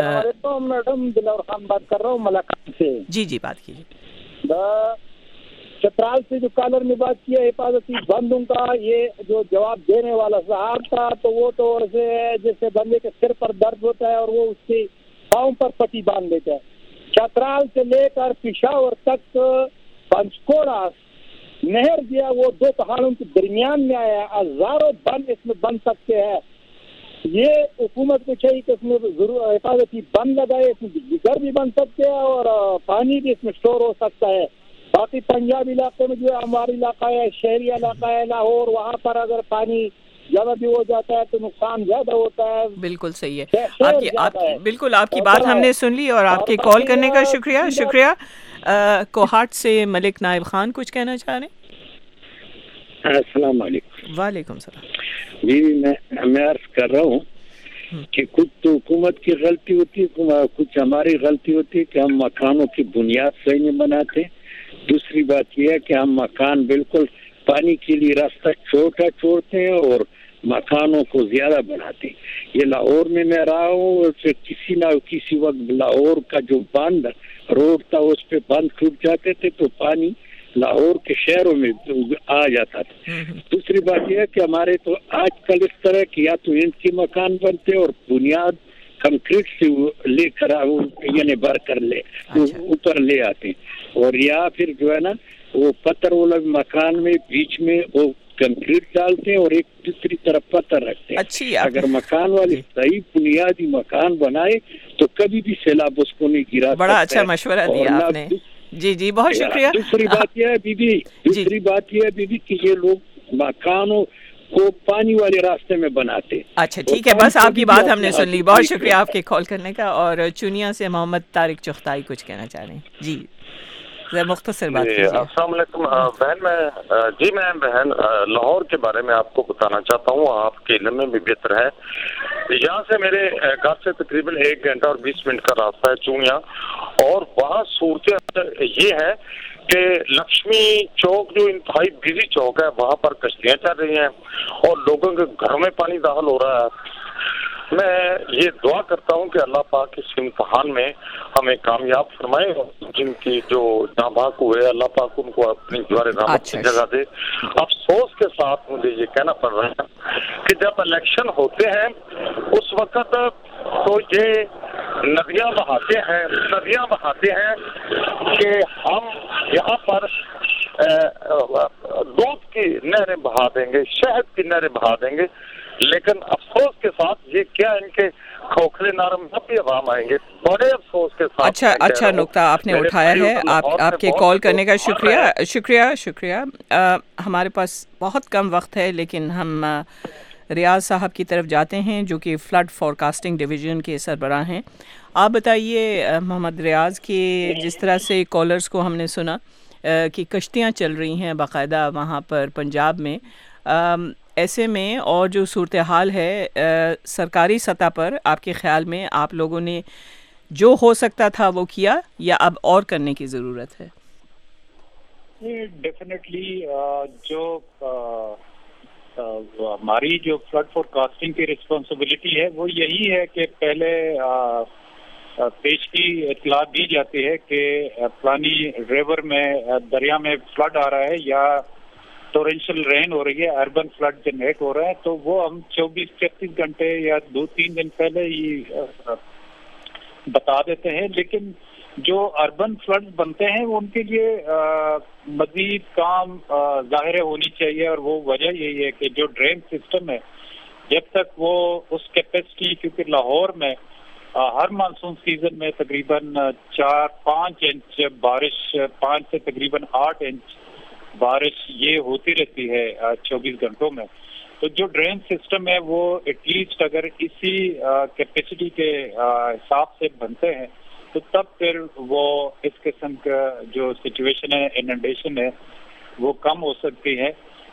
میڈم دلاور خان بات کر رہا ہوں ملاقات سے۔ جی جی بات کیجیے۔ चतराल से जो कॉलर ने बात किया हिफाजती बंदों का, ये जो जवाब देने वाला साहब था तो वो तो और से जैसे बंदे के सिर पर दर्द होता है और वो उसके पाँव पर पट्टी बांध देता है। चतराल से लेकर पिशावर तक पंचकोड़ा नहर गया, वो दो पहाड़ों के दरमियान में आया, हजारों बंद इसमें बन सकते हैं। ये हुकूमत को चाहिए कि इसमें जरूर हिफाजती बंद लगाए, इसमें घर भी बन सकते हैं और पानी भी इसमें स्टोर हो सकता है। बाकी पंजाब इलाके में जो हमारा इलाका है, शहरी इलाका है लाहौर, वहाँ पर अगर पानी ज्यादा भी हो जाता है तो नुकसान ज्यादा होता है। बिल्कुल सही है आपकी आप, बिल्कुल आपकी बात हमने सुन ली और आपके कॉल करने का शुक्रिया शुक्रिया कोहाट से मलिक नाइब खान कुछ कहना चाह रहे हैं? अस्सलाम वालेकुम। वालेकुम सलाम जी, मैं मैं अर्ज कर रहा हूँ कि कुछ तो हुकूमत की गलती होती है, कुछ हमारी गलती होती है कि हम मकानों की बुनियाद सही नहीं बनाते। दूसरी बात यह है कि हम मकान बिल्कुल पानी के लिए रास्ता छोटा छोड़ते हैं और मकानों को ज्यादा बनाते हैं। ये लाहौर में मैं रहा हूँ, किसी ना किसी वक्त लाहौर का जो बंद रोड था उस पे बंद टूट जाते थे तो पानी लाहौर के शहरों में आ जाता था। दूसरी बात यह है कि हमारे तो आजकल इस तरह की या तो ईंट के मकान बनते और बुनियाद कंक्रीट से लेकर यानी भर कर ले ऊपर ले आते हैं, और या फिर जो है ना वो पत्थर वाला मकान में बीच में वो कंक्रीट डालते हैं और एक दूसरी तरफ पत्थर रखते हैं। अच्छी अगर मकान वाले सही बुनियादी मकान बनाए तो कभी भी सैलाब उसको नहीं गिरा। बड़ा अच्छा मशवरा दिया आपने। जी जी बहुत शुक्रिया। दूसरी बात यह है बीबी दूसरी बात यह है बीबी कि ये लोग मकानों को पानी वाले रास्ते में बनाते। अच्छा ठीक है, बस आपकी बात हमने सुन ली। बहुत शुक्रिया आपके कॉल करने का। और चुनिया से मोहम्मद तारिक चुगताई कुछ कहना चाह रहे हैं। जी मुख्तसर बात कीजिए। अस्सलाम वालेकुम बहन, मैं जी मैं बहन लाहौर के बारे में आपको बताना चाहता हूँ, आपके इल्म में भी बेहतर है। यहाँ से मेरे घर से तकरीबन एक घंटा और बीस मिनट का रास्ता है चूनिया, और वहाँ सूरत ये है कि लक्ष्मी चौक जो इंतहाई बिजी चौक है वहाँ पर कश्तियाँ चल रही हैं और लोगों के घरों में पानी दाखिल हो रहा है। मैं ये दुआ करता हूँ कि अल्लाह पाक इस इम्तहान में हमें कामयाब फरमाए और जिनकी जो नाबाक हुए अल्लाह पाक उनको अपनी द्वारे रहमत की जगह दे। अफसोस के साथ मुझे ये कहना पड़ रहा है कि जब इलेक्शन होते हैं उस वक्त तो ये नदियाँ बहाते हैं नदियाँ बहाते हैं कि हम यहाँ पर दूध की नहरें बहा देंगे, शहद की नहरें बहा देंगे, लेकिन अफसोस के साथ ये क्या इनके खोखले नरम भी आवाम आएंगे। बड़े अफसोस के साथ। अच्छा अच्छा नुक्ता आपने उठाया है। आप आपके कॉल करने का शुक्रिया शुक्रिया शुक्रिया आ, हमारे पास बहुत कम वक्त है, लेकिन हम आ, रियाज साहब की तरफ जाते हैं जो कि फ्लड फोरकास्टिंग डिवीज़न के सरबराह हैं। आप बताइए मोहम्मद रियाज कि जिस तरह से कॉलर्स को हमने सुना आ, कि कश्तियाँ चल रही हैं बाकायदा वहाँ पर पंजाब में, आ, ऐसे में और जो सूरत हाल है आ, सरकारी सतह पर आपके ख़्याल में आप लोगों ने जो हो सकता था वो किया या अब और करने की ज़रूरत है? डेफिनेटली जो हमारी जो फ्लड फोरकास्टिंग की रिस्पॉन्सिबिलिटी है वो यही है कि पहले आ, पेश की इतला दी जाती है कि फलानी रिवर में दरिया में फ्लड आ रहा है या टोरेंशियल रेन हो रही है, अर्बन फ्लड जनरेट हो रहा है, तो वो हम चौबीस छत्तीस घंटे या दो तीन दिन पहले ही बता देते हैं। लेकिन जो अर्बन फ्लड बनते हैं उनके लिए मजीद काम जाहिर होनी चाहिए, और वो वजह यही है कि जो ड्रेन सिस्टम है जब तक वो उस कैपेसिटी, क्योंकि लाहौर में आ, हर मानसून सीजन में तकरीबन चार पाँच इंच बारिश, पाँच से तकरीबन आठ इंच बारिश ये होती रहती है चौबीस घंटों में। तो जो ड्रेन सिस्टम है वो एटलीस्ट अगर इसी कैपेसिटी के हिसाब से बनते हैं तो तब फिर वो इस किस्म का जो सिचुएशन है, इनंडेशन है, वो कम हो सकती है।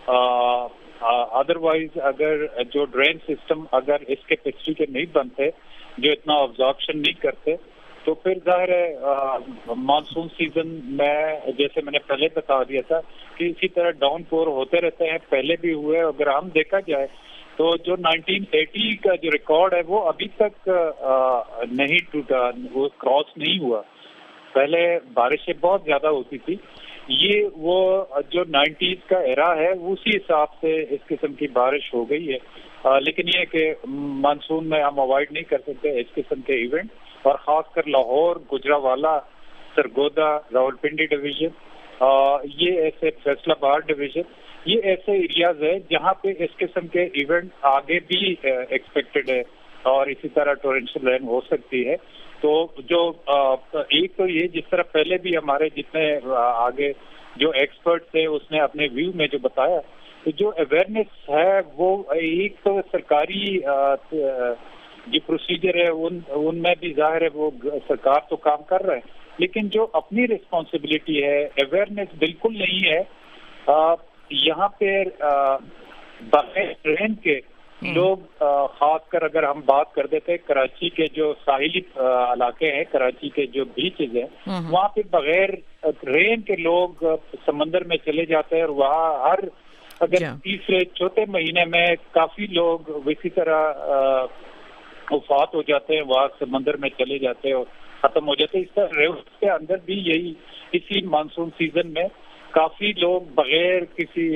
अदरवाइज अगर जो ड्रेन सिस्टम अगर इस कैपेसिटी के नहीं बनते, जो इतना ऑब्जॉर्प्शन नहीं करते, तो फिर जाहिर है मानसून सीजन में जैसे मैंने पहले बता दिया था कि इसी तरह डाउन पोर होते रहते हैं, पहले भी हुए। अगर हम देखा जाए तो जो नाइनटीन एटी का जो रिकॉर्ड है वो अभी तक आ, नहीं टूटा, वो क्रॉस नहीं हुआ। पहले बारिशें बहुत ज्यादा होती थी, یہ وہ جو نائنٹیز کا ایرا ہے اسی حساب سے اس قسم کی بارش ہو گئی ہے. آ, لیکن یہ کہ مانسون میں ہم اوائڈ نہیں کر سکتے اس قسم کے ایونٹ, اور خاص کر لاہور, گجرانوالہ, سرگودا, راولپنڈی ڈویژن, یہ ایسے فیصل آباد ڈویژن, یہ ایسے ایریاز ہیں جہاں پہ اس قسم کے ایونٹ آگے بھی ایکسپیکٹڈ ہے, اور اسی طرح ٹورنشل رین ہو سکتی ہے. تو جو ایک تو یہ جس طرح پہلے بھی ہمارے جتنے آگے جو ایکسپرٹ تھے اس نے اپنے ویو میں جو بتایا, جو اویئرنیس ہے وہ ایک تو سرکاری جو پروسیجر ہے ان ان میں بھی ظاہر ہے وہ سرکار تو کام کر رہا ہے, لیکن جو اپنی رسپانسبلٹی ہے اویئرنیس بالکل نہیں ہے. یہاں پہ بغیر ٹرین کے لوگ, خاص کر اگر ہم بات کر دیتے کراچی کے جو ساحلی علاقے ہیں, کراچی کے جو بیچز ہیں, وہاں پہ بغیر ٹرین کے لوگ سمندر میں چلے جاتے ہیں, اور وہاں ہر اگر تیسرے چوتھے مہینے میں کافی لوگ اسی طرح وفات ہو جاتے ہیں, وہاں سمندر میں چلے جاتے ہیں اور ختم ہو جاتے ہیں. اس طرح ریوس کے اندر بھی یہی اسی مانسون سیزن میں کافی لوگ بغیر کسی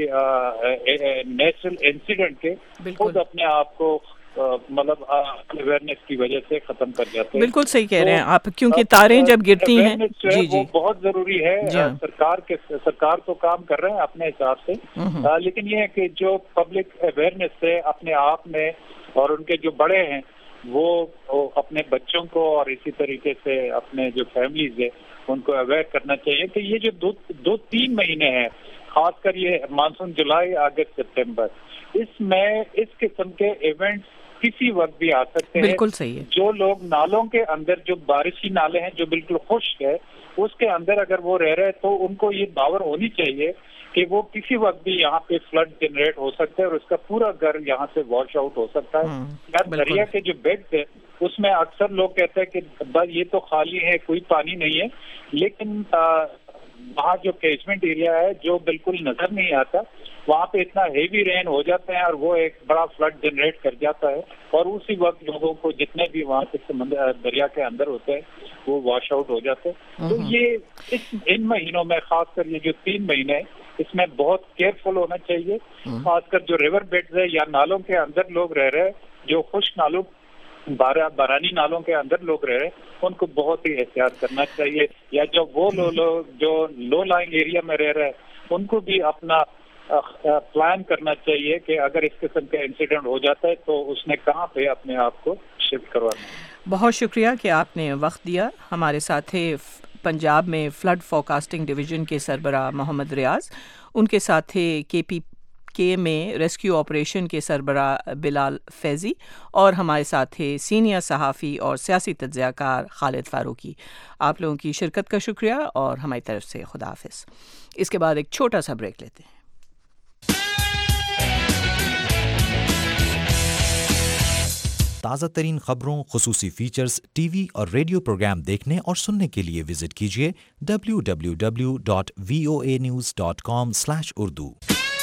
نیچرل انسیڈنٹ کے خود اپنے آپ کو مطلب اویئرنیس کی وجہ سے ختم کر جاتے ہیں. بالکل صحیح کہہ رہے ہیں آپ, کیونکہ تاریں جب گرتی ہیں جی جی بہت ضروری ہے. سرکار کے سرکار تو کام کر رہے ہیں اپنے حساب سے, لیکن یہ ہے کہ جو پبلک اویئرنیس ہے اپنے آپ میں, اور ان کے جو بڑے ہیں وہ اپنے بچوں کو اور اسی طریقے سے اپنے جو فیملیز ہے ان کو اویئر کرنا چاہیے کہ یہ جو دو دو تین مہینے ہیں, خاص کر یہ مانسون جولائی, اگست, سپتمبر, اس میں اس قسم کے ایونٹس کسی وقت بھی آ سکتے ہیں. بالکل صحیح ہے. جو لوگ نالوں کے اندر, جو بارشی نالے ہیں جو بالکل خشک ہے, اس کے اندر اگر وہ رہ رہے تو ان کو یہ باور ہونی چاہیے کہ وہ کسی وقت بھی یہاں پہ فلڈ جنریٹ ہو سکتا ہے اور اس کا پورا گھر یہاں سے واش آؤٹ ہو سکتا ہے. یا دریا کے جو بیڈ ہے اس میں اکثر لوگ کہتے ہیں کہ بس یہ تو خالی ہے, کوئی پانی نہیں ہے, لیکن وہاں جو کیچمنٹ ایریا ہے جو بالکل نظر نہیں آتا, وہاں پہ اتنا ہیوی رین ہو جاتے ہیں اور وہ ایک بڑا فلڈ جنریٹ کر جاتا ہے, اور اسی وقت لوگوں کو جتنے بھی وہاں سے سمندر دریا کے اندر ہوتے ہیں وہ واش آؤٹ ہو جاتے ہیں. تو یہ اس ان مہینوں میں, خاص کر یہ جو تین مہینے ہیں, اس میں بہت کیئرفل ہونا چاہیے. خاص کر جو ریور بیڈز ہے یا نالوں کے اندر لوگ رہ رہے ہیں, جو خشک نالوں بارہ بارانی نالوں کے اندر لوگ رہ رہے ہیں, ان کو بہت ہی احتیاط کرنا چاہیے. یا جو وہ لوگ جو لو لائنگ ایریا میں رہ رہے ہیں ان کو بھی اپنا پلان کرنا چاہیے کہ اگر اس قسم کا انسیڈنٹ ہو جاتا ہے تو اس نے کہاں پہ اپنے آپ کو شفٹ کروانا ہے. بہت شکریہ کہ آپ نے وقت دیا. ہمارے ساتھ تھے پنجاب میں فلڈ فورکاسٹنگ ڈویژن کے سربراہ محمد ریاض, ان کے ساتھ تھے کے پی کے میں ریسکیو آپریشن کے سربراہ بلال فیضی, اور ہمارے ساتھ تھے سینئر صحافی اور سیاسی تجزیہ کار خالد فاروقی. آپ لوگوں کی شرکت کا شکریہ اور ہماری طرف سے خدا حافظ. اس کے بعد ایک چھوٹا سا بریک لیتے ہیں. تازہ ترین خبروں, خصوصی فیچرز, ٹی وی اور ریڈیو پروگرام دیکھنے اور سننے کے لیے وزٹ کیجیے W W W dot V O A news dot com slash Urdu.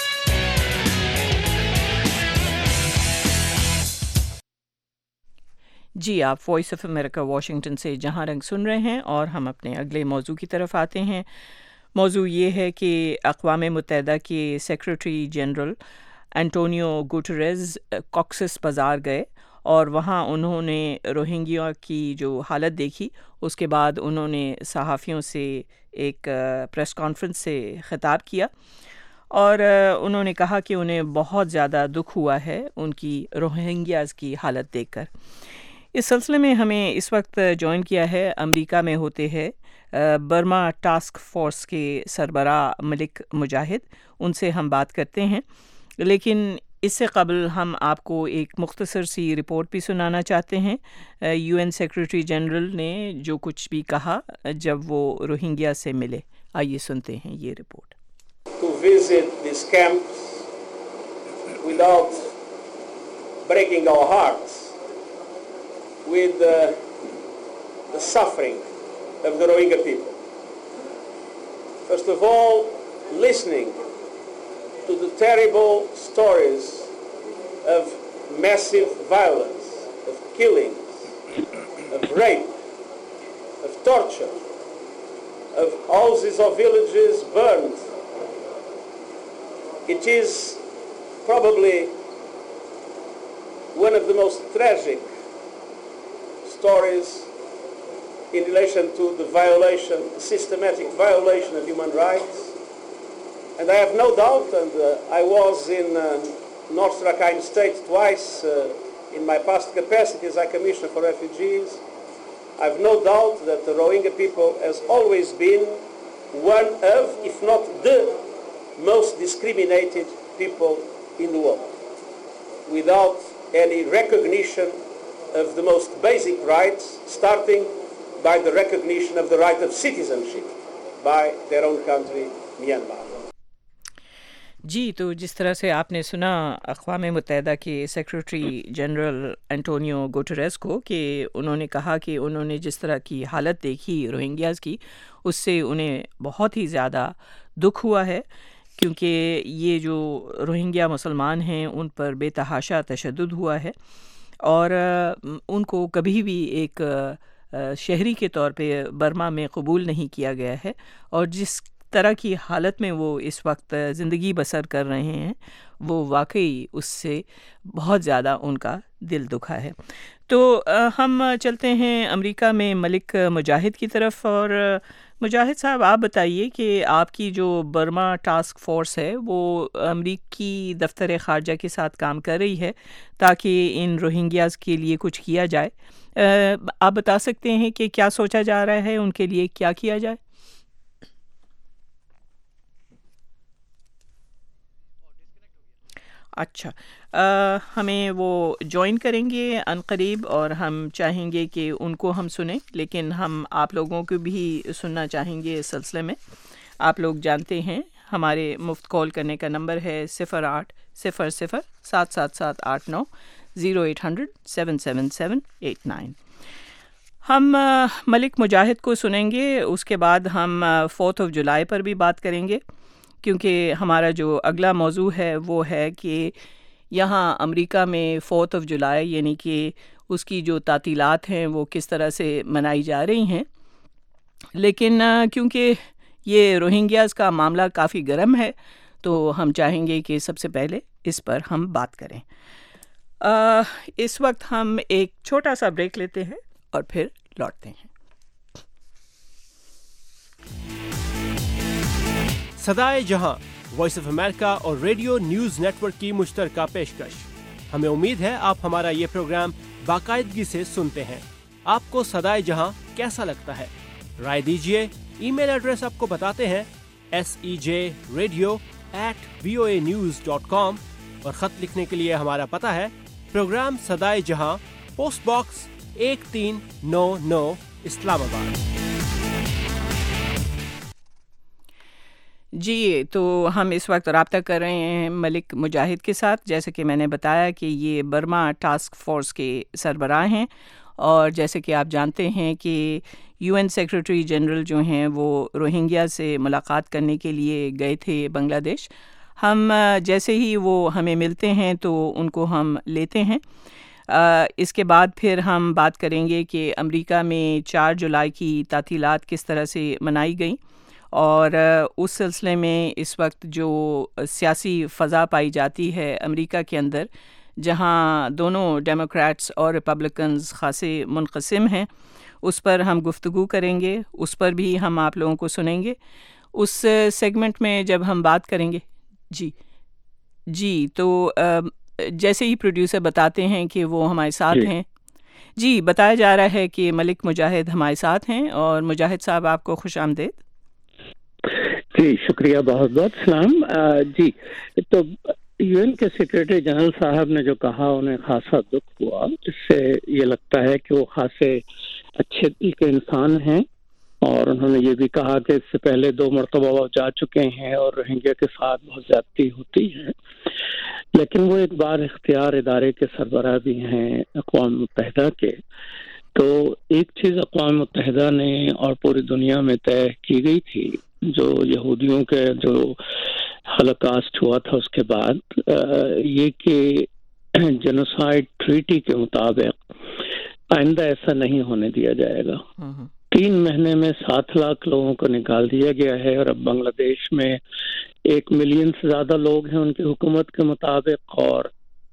جی, آپ وائس آف امریکہ واشنگٹن سے جہاں رنگ سن رہے ہیں, اور ہم اپنے اگلے موضوع کی طرف آتے ہیں. موضوع یہ ہے کہ اقوام متحدہ کے secretary general Antonio Guterres Cox's Bazar گئے, اور وہاں انہوں نے روہنگیا کی جو حالت دیکھی. اس کے بعد انہوں نے صحافیوں سے ایک پریس کانفرنس سے خطاب کیا, اور انہوں نے کہا کہ انہیں بہت زیادہ دکھ ہوا ہے ان کی روہنگیاز کی حالت دیکھ کر. اس سلسلے میں ہمیں اس وقت جوائن کیا ہے امریکہ میں ہوتے ہیں برما ٹاسک فورس کے سربراہ ملک مجاہد. ان سے ہم بات کرتے ہیں, لیکن اس سے قبل ہم آپ کو ایک مختصر سی رپورٹ بھی سنانا چاہتے ہیں. یو این سیکریٹری جنرل نے جو کچھ بھی کہا جب وہ روہنگیا سے ملے. آئیے سنتے ہیں یہ report. To visit these camps without breaking our hearts with uh, the suffering of the Rohingya people. First of all, listening to the terrible stories of massive violence, of killings, of rape, of torture, of houses or villages burned. It is probably one of the most tragic stories in relation to the violation, systematic violation of human rights. And I have no doubt, and uh, I was in uh, North Rakhine State twice uh, in my past capacity as High Commissioner for Refugees. I have no doubt that the Rohingya people has always been one of, if not the most discriminated people in the world, without any recognition of the most basic rights, starting by the recognition of the right of citizenship by their own country, Myanmar. जी, तो जिस तरह से आपने सुना अक़वाम मुत्तहिदा के सेक्रेटरी जनरल एंटोनियो गुटेरेस को कि उन्होंने कहा कि उन्होंने जिस तरह की हालत देखी रोहिंग्याज़ की, उससे उन्हें बहुत ही ज़्यादा दुख हुआ है, क्योंकि ये जो रोहिंग्या मुसलमान हैं उन पर बेतहाशा तशद्दुद हुआ है और उनको कभी भी एक शहरी के तौर पे बर्मा में कबूल नहीं किया गया है और जिस तरह की हालत में वो इस वक्त ज़िंदगी बसर कर रहे हैं वो वाकई उससे बहुत ज़्यादा उनका दिल दुखा है। तो हम चलते हैं अमेरिका में मलिक मुजाहिद की तरफ। और मुजाहिद साहब, आप बताइए कि आपकी जो बर्मा टास्क फोर्स है वो अमेरिकी दफ्तर ख़ारजा के साथ काम कर रही है ताकि इन रोहिंग्याज़ के लिए कुछ किया जाए। आप बता सकते हैं कि क्या सोचा जा रहा है, उनके लिए क्या किया जाए? अच्छा, आ, हमें वो ज्वाइन करेंगे अनकरीब और हम चाहेंगे कि उनको हम सुने, लेकिन हम आप लोगों को भी सुनना चाहेंगे इस सिलसिले में। आप लोग जानते हैं हमारे मुफ्त कॉल करने का नंबर है सिफ़र आठ सिफ़र सिफ़र सात सात सात आठ नौ zero eight hundred seven seven seven eight nine. हम आ, मलिक मुजाहिद को सुनेंगे, उसके बाद हम फोर्थ ऑफ जुलाई पर भी बात करेंगे, क्योंकि हमारा जो अगला मौजू है वो है कि यहाँ अमेरिका में फोर्थ ऑफ जुलाई यानी कि उसकी जो तातीलात हैं वो किस तरह से मनाई जा रही हैं। लेकिन क्योंकि ये रोहिंग्याज़ का मामला काफ़ी गर्म है तो हम चाहेंगे कि सबसे पहले इस पर हम बात करें। आ, इस वक्त हम एक छोटा सा ब्रेक लेते हैं और फिर लौटते हैं। सदाए जहां वॉइस ऑफ अमेरिका और रेडियो न्यूज़ नेटवर्क की मुश्तरका पेशकश। हमें उम्मीद है आप हमारा ये प्रोग्राम बाकायदगी से सुनते हैं। आपको सदाए जहां कैसा लगता है? राय दीजिए। ईमेल एड्रेस आपको बताते हैं S E J radio at V O A news dot com और ख़त लिखने के लिए हमारा पता है प्रोग्राम सदाए जहां, पोस्ट बॉक्स एक तीन नौ नौ, इस्लामाबाद। जी, तो हम इस वक्त रब्ता कर रहे हैं मलिक मुजाहिद के साथ। जैसे कि मैंने बताया कि ये बर्मा टास्क फोर्स के सरबराह हैं और जैसे कि आप जानते हैं कि यूएन सेक्रेटरी जनरल जो हैं वो रोहिंग्या से मुलाकात करने के लिए गए थे बांग्लादेश। हम जैसे ही वो हमें मिलते हैं तो उनको हम लेते हैं। इसके बाद फिर हम बात करेंगे कि अमेरिका में चार जुलाई की तातीलात किस तरह से मनाई गई और उस सिलसिले में इस वक्त जो सियासी फ़ज़ा पाई जाती है अमेरिका के अंदर, जहां दोनों डेमोक्रेट्स और रिपब्लिकन्स खासे मुनक़सिम हैं, उस पर हम गुफ्तगू करेंगे, उस पर भी हम आप लोगों को सुनेंगे। उस सेगमेंट में जब हम बात करेंगे जी जी तो जैसे ही प्रोड्यूसर बताते हैं कि वो हमारे साथ हैं, जी बताया जा रहा है कि मलिक मुजाहिद हमारे साथ हैं। और मुजाहिद साहब, आपको खुश आमदीद। जी शुक्रिया, बहुत बहुत सलाम। जी, तो यूएन के सेक्रेटरी जनरल साहब ने जो कहा उन्हें खासा दुख हुआ। इससे ये लगता है कि वो खासे अच्छे दिल के इंसान हैं और उन्होंने ये भी कहा कि इससे पहले दो मरतबा वो जा चुके हैं और रोहिंग्या के साथ बहुत ज्यादती होती है, लेकिन वो एक बार इख्तियार इदारे के सरबराह भी हैं अक़वाम मुत्तहिदा के। तो एक चीज़ अक़वाम मुत्तहिदा ने और पूरी दुनिया में तय की गई थी, जो यहूदियों के जो हॉलोकॉस्ट हुआ था उसके बाद, ये कि जेनोसाइड ट्रीटी के मुताबिक आइंदा ऐसा नहीं होने दिया जाएगा तीन महीने में सात लाख लोगों को निकाल दिया गया है और अब बांग्लादेश में एक मिलियन से ज़्यादा लोग हैं उनकी हुकूमत के मुताबिक, और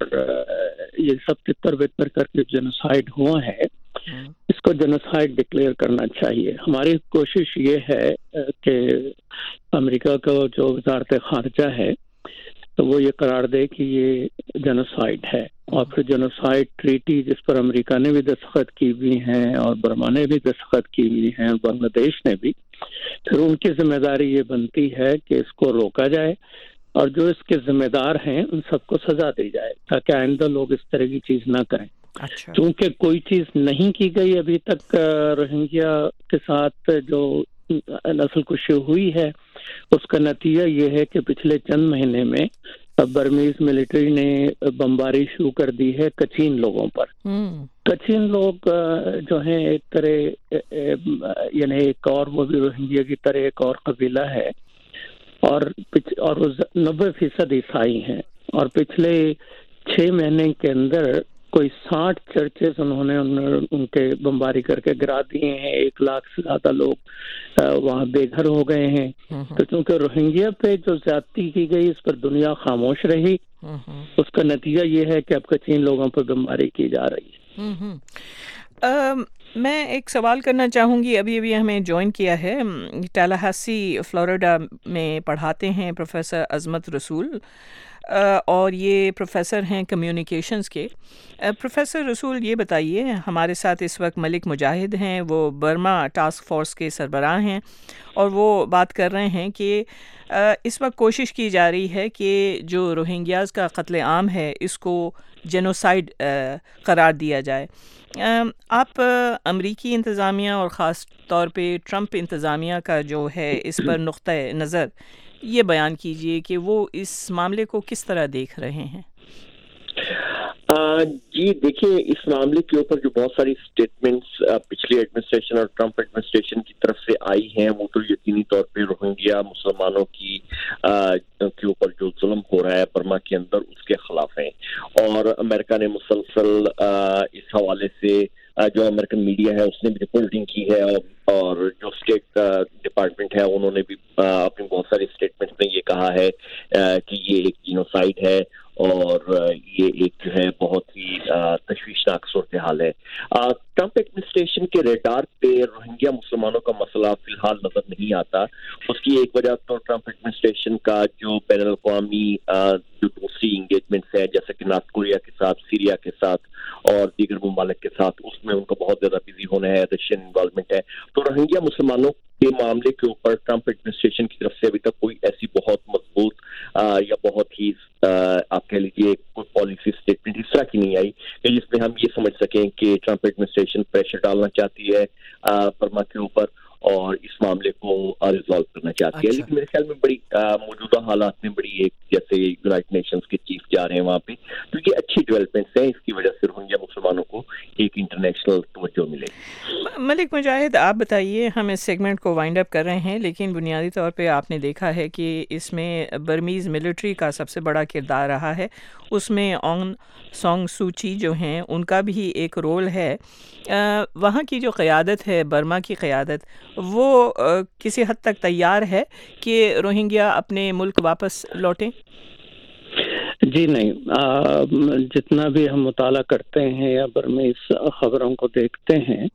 ये सब तितर बितर करके जेनोसाइड हुआ है, इसको जेनोसाइड डिक्लेयर करना चाहिए। हमारी कोशिश ये है कि अमेरिका का जो वजारत खारजा है तो वो ये करार दे कि ये जेनोसाइड है, और फिर जेनोसाइड ट्रीटी जिस पर अमेरिका ने भी दस्तखत की हुई हैं और बर्मा ने भी दस्तखत की हुई हैं और बांग्लादेश ने भी, फिर उनकी जिम्मेदारी ये बनती है कि इसको रोका जाए और जो इसके जिम्मेदार हैं उन सबको सजा दी जाए ताकि आइंदा लोग इस तरह की चीज ना करें। अच्छा। क्योंकि कोई चीज नहीं की गई अभी तक रोहिंग्या के साथ जो नस्ल कुशी हुई है, उसका नतीजा ये है कि पिछले चंद महीने में बर्मीज मिलिट्री ने बमबारी शुरू कर दी है कचीन लोगों पर। कचीन लोग जो हैं एक तरह यानी एक और वो भी रोहिंग्या की तरह एक और कबीला है और और नब्बे फीसद ईसाई हैं, और पिछले छः महीने के अंदर कोई साठ चर्चेस उन्होंने उनके बमबारी करके गिरा दिए हैं। एक लाख से ज्यादा लोग वहाँ बेघर हो गए हैं। तो क्योंकि रोहिंग्या पे जो ज्यादती की गई इस पर दुनिया खामोश रही, उसका नतीजा ये है कि अब कचीन लोगों पर बमबारी की जा रही है। Uh, मैं एक सवाल करना चाहूँगी। अभी अभी हमें ज्वाइन किया है, टैलाहासी फ्लोरिडा में पढ़ाते हैं प्रोफेसर अजमत रसूल, uh, और ये प्रोफेसर हैं कम्युनिकेशंस के। uh, प्रोफेसर रसूल, ये बताइए, हमारे साथ इस वक्त मलिक मुजाहिद हैं, वो बर्मा टास्क फोर्स के सरबराह हैं, और वो बात कर रहे हैं कि uh, इस वक्त कोशिश की जा रही है कि जो रोहिंग्याज का कत्ले आम है इसको जेनोसाइड uh, करार दिया जाए। आप अमरीकी इंतज़ामिया और ख़ास तौर पे ट्रंप इंतज़ामिया का जो है इस पर नुक़्ता नज़र ये बयान कीजिए कि वो इस मामले को किस तरह देख रहे हैं। आ, जी देखिए, इस मामले के ऊपर जो बहुत सारी स्टेटमेंट्स पिछली एडमिनिस्ट्रेशन और ट्रंप एडमिनिस्ट्रेशन की तरफ से आई हैं, वो तो यकीनी तौर पे रोहिंग्या मुसलमानों की आ, के ऊपर जो जुल्म हो रहा है बर्मा के अंदर उसके खिलाफ हैं। और अमेरिका ने मुसलसल इस हवाले से आ, जो अमेरिकन मीडिया है उसने भी रिपोर्टिंग की है, और, और जो स्टेट डिपार्टमेंट है उन्होंने भी आ, अपनी बहुत सारी स्टेटमेंट्स में ये कहा है आ, कि ये एक जीनोसाइड है और ये एक जो है बहुत ही तशवीशनाक सूरत हाल है। ट्रंप एडमिनिस्ट्रेशन के रेडार पे रोहिंग्या मुसलमानों का मसला फिलहाल नजर नहीं आता। उसकी एक वजह तो ट्रंप एडमिनिस्ट्रेशन का जो बैनुल अक़वामी जो दूसरी इंगेजमेंट्स है, जैसे कि नॉर्थ कोरिया के साथ, सीरिया के साथ और दीगर ममालिक के साथ, उसमें उनको बहुत ज्यादा बिजी होना है, रशियन इन्वॉल्वमेंट है। तो रोहिंग्या मुसलमानों के मामले के ऊपर ट्रंप एडमिनिस्ट्रेशन की तरफ से अभी तक कोई ऐसी बहुत मजबूत या बहुत ही आ, आप कह लीजिए कोई पॉलिसी स्टेटमेंट इस तरह की नहीं आई कि जिसमें हम ये समझ सकें कि ट्रंप एडमिनिस्ट्रेशन प्रेशर डालना चाहती है बर्मा के ऊपर और इस मामले को रिजॉल्व करना चाहती अच्छा। है। लेकिन मेरे ख्याल में बड़ी मौजूदा हालात में बड़ी एक जैसे यूनाइटेड नेशंस के चीफ जा रहे हैं वहाँ पे, तो ये अच्छी डेवलपमेंट्स हैं। इसकी वजह से रोहिंग्या मुसलमानों को एक इंटरनेशनल तवज्जो मिले। मलिक मुजाहिद, आप बताइए, हम इस सेगमेंट को वाइंड अप कर रहे हैं, लेकिन बुनियादी तौर पे आपने देखा है कि इसमें बर्मीज़ मिलिट्री का सबसे बड़ा किरदार रहा है, उसमें ऑंग सॉन्ग सूची जो हैं उनका भी एक रोल है। आ, वहाँ की जो क़यादत है, बर्मा की क़यादत, वो आ, किसी हद तक तैयार है कि रोहिंग्या अपने मुल्क वापस लौटें? जी नहीं, आ, जितना भी हम मुताला करते हैं या बर्मीज़ ख़बरों को देखते हैं,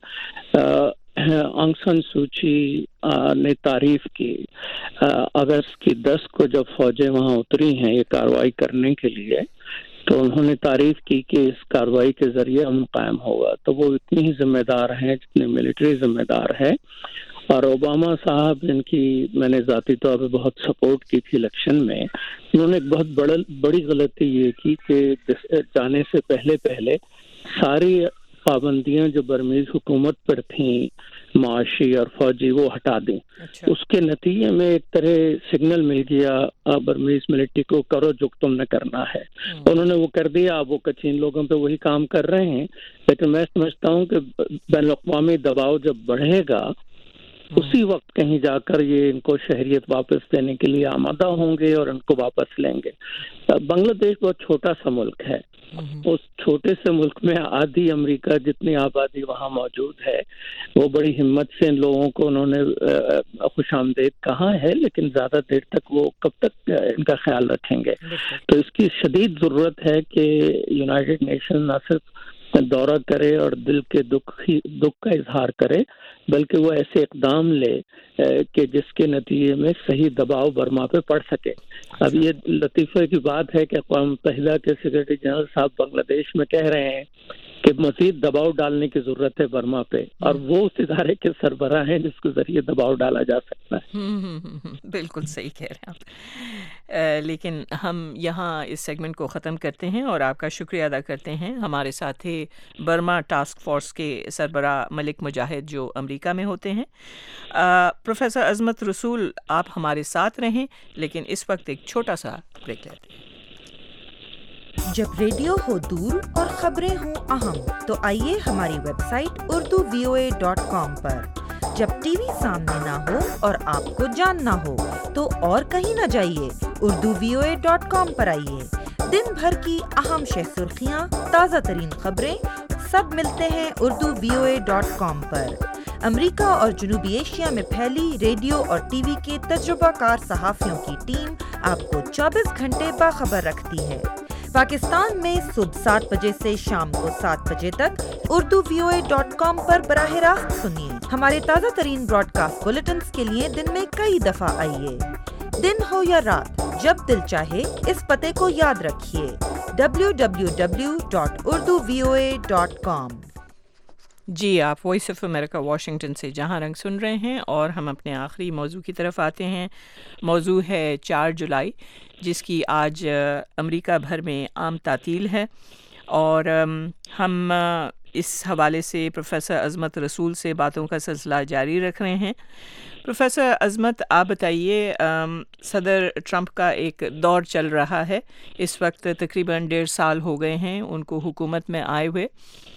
ऑंग सान सूची ने तारीफ की अगस्त की दस को जब फौजें वहाँ उतरी हैं ये कार्रवाई करने के लिए, तो उन्होंने तारीफ की कि इस कार्रवाई के जरिए अमन कायम होगा। तो वो इतनी ही जिम्मेदार हैं जितने मिलिट्री जिम्मेदार है। और ओबामा साहब, जिनकी मैंने ज़ाती तौर पे बहुत सपोर्ट की थी इलेक्शन में, उन्होंने एक बहुत बड़ा बड़ी गलती ये की कि जाने से पहले पहले सारी पाबंदियां जो बर्मीज हुकूमत पर थीं, माशी और फौजी, वो हटा दी। अच्छा। उसके नतीजे में एक तरह सिग्नल मिल गया बर्मीज मिलिट्री को, करो जो तुमने करना है। उन्होंने वो कर दिया। अब वो कचीन लोगों पे वही काम कर रहे हैं। लेकिन मैं समझता हूँ कि बैनुल अक़वामी दबाव जब बढ़ेगा اسی وقت کہیں جا کر یہ ان کو شہریت واپس دینے کے لیے آمادہ ہوں گے اور ان کو واپس لیں گے. بنگلہ دیش بہت چھوٹا سا ملک ہے. اس چھوٹے سے ملک میں آدھی امریکہ جتنی آبادی وہاں موجود ہے, وہ بڑی ہمت سے ان لوگوں کو انہوں نے خوش آمدید کہا ہے, لیکن زیادہ دیر تک وہ کب تک ان کا خیال رکھیں گے. تو اس کی شدید ضرورت ہے کہ یونائیٹڈ نیشن نہ صرف دورہ کرے اور دل کے دکھ دکھ کا اظہار کرے, بلکہ وہ ایسے اقدام لے کہ جس کے نتیجے میں صحیح دباؤ برما پہ پڑ سکے. اب یہ لطیفے کی بات ہے کہ اقوام متحدہ کے سیکرٹری جنرل صاحب بنگلہ دیش میں کہہ رہے ہیں کہ مزید دباؤ ڈالنے کی ضرورت ہے برما پہ, اور وہ اس ادارے کے سربراہ ہیں جس کے ذریعے دباؤ ڈالا جا سکتا ہے. بالکل صحیح کہہ رہے ہیں آپ. لیکن ہم یہاں اس سیگمنٹ کو ختم کرتے ہیں اور آپ کا شکریہ ادا کرتے ہیں. ہمارے ساتھ تھے برما ٹاسک فورس کے سربراہ ملک مجاہد جو امریکہ میں ہوتے ہیں. پروفیسر عظمت رسول, آپ ہمارے ساتھ رہیں, لیکن اس وقت ایک چھوٹا سا بریک لیتے ہیں. جب ریڈیو ہو دور اور خبریں ہوں اہم تو آئیے ہماری web site Urdu V O A dot com پر. جب ٹی وی سامنے نہ ہو اور آپ کو جاننا ہو تو اور کہیں نہ جائیے, Urdu V O A dot com پر آئیے. دن بھر کی اہم شہ سرخیاں, تازہ ترین خبریں سب ملتے ہیں Urdu V O A dot com پر. امریکہ اور جنوبی ایشیا میں پھیلی ریڈیو اور ٹی وی کے تجربہ کار صحافیوں کی ٹیم آپ کو چوبیس گھنٹے باخبر رکھتی ہے. پاکستان میں صبح سات بجے سے شام کو سات بجے تک Urdu V O A dot com پر براہ راست سنیے. ہمارے تازہ ترین براڈ کاسٹ بلیٹنز کے لیے دن میں کئی دفعہ آئیے. دن ہو یا رات, جب دل چاہے اس پتے کو یاد رکھیے, W W W dot Urdu V O A dot com. جی, آپ وائس آف امریکہ واشنگٹن سے جہاں رنگ سن رہے ہیں, اور ہم اپنے آخری موضوع کی طرف آتے ہیں. موضوع ہے چار جولائی, جس کی آج امریکہ بھر میں عام تعطیل ہے, اور ہم اس حوالے سے پروفیسر عظمت رسول سے باتوں کا سلسلہ جاری رکھ رہے ہیں. پروفیسر عظمت, آپ بتائیے, صدر ٹرمپ کا ایک دور چل رہا ہے اس وقت, تقریباً ڈیڑھ سال ہو گئے ہیں ان کو حکومت میں آئے ہوئے.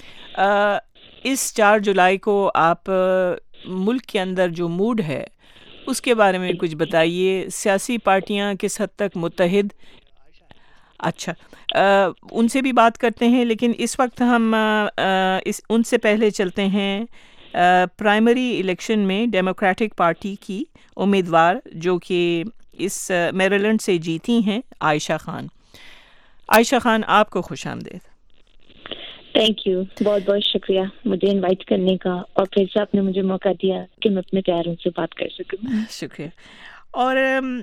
اس چار جولائی کو آپ ملک کے اندر جو موڈ ہے اس کے بارے میں کچھ بتائیے. سیاسی پارٹیاں کس حد تک متحد, اچھا ان سے بھی بات کرتے ہیں, لیکن اس وقت ہم اس ان سے پہلے چلتے ہیں پرائمری الیکشن میں ڈیموکریٹک پارٹی کی امیدوار جو کہ اس میریلینڈ سے جیتی ہیں, عائشہ خان. عائشہ خان, آپ کو خوش آمدید. تھینک یو, بہت بہت شکریہ مجھے انوائٹ کرنے کا, اور پھر سے آپ نے مجھے موقع دیا کہ میں اپنے پیاروں سے بات کر سکوں. شکریہ, اور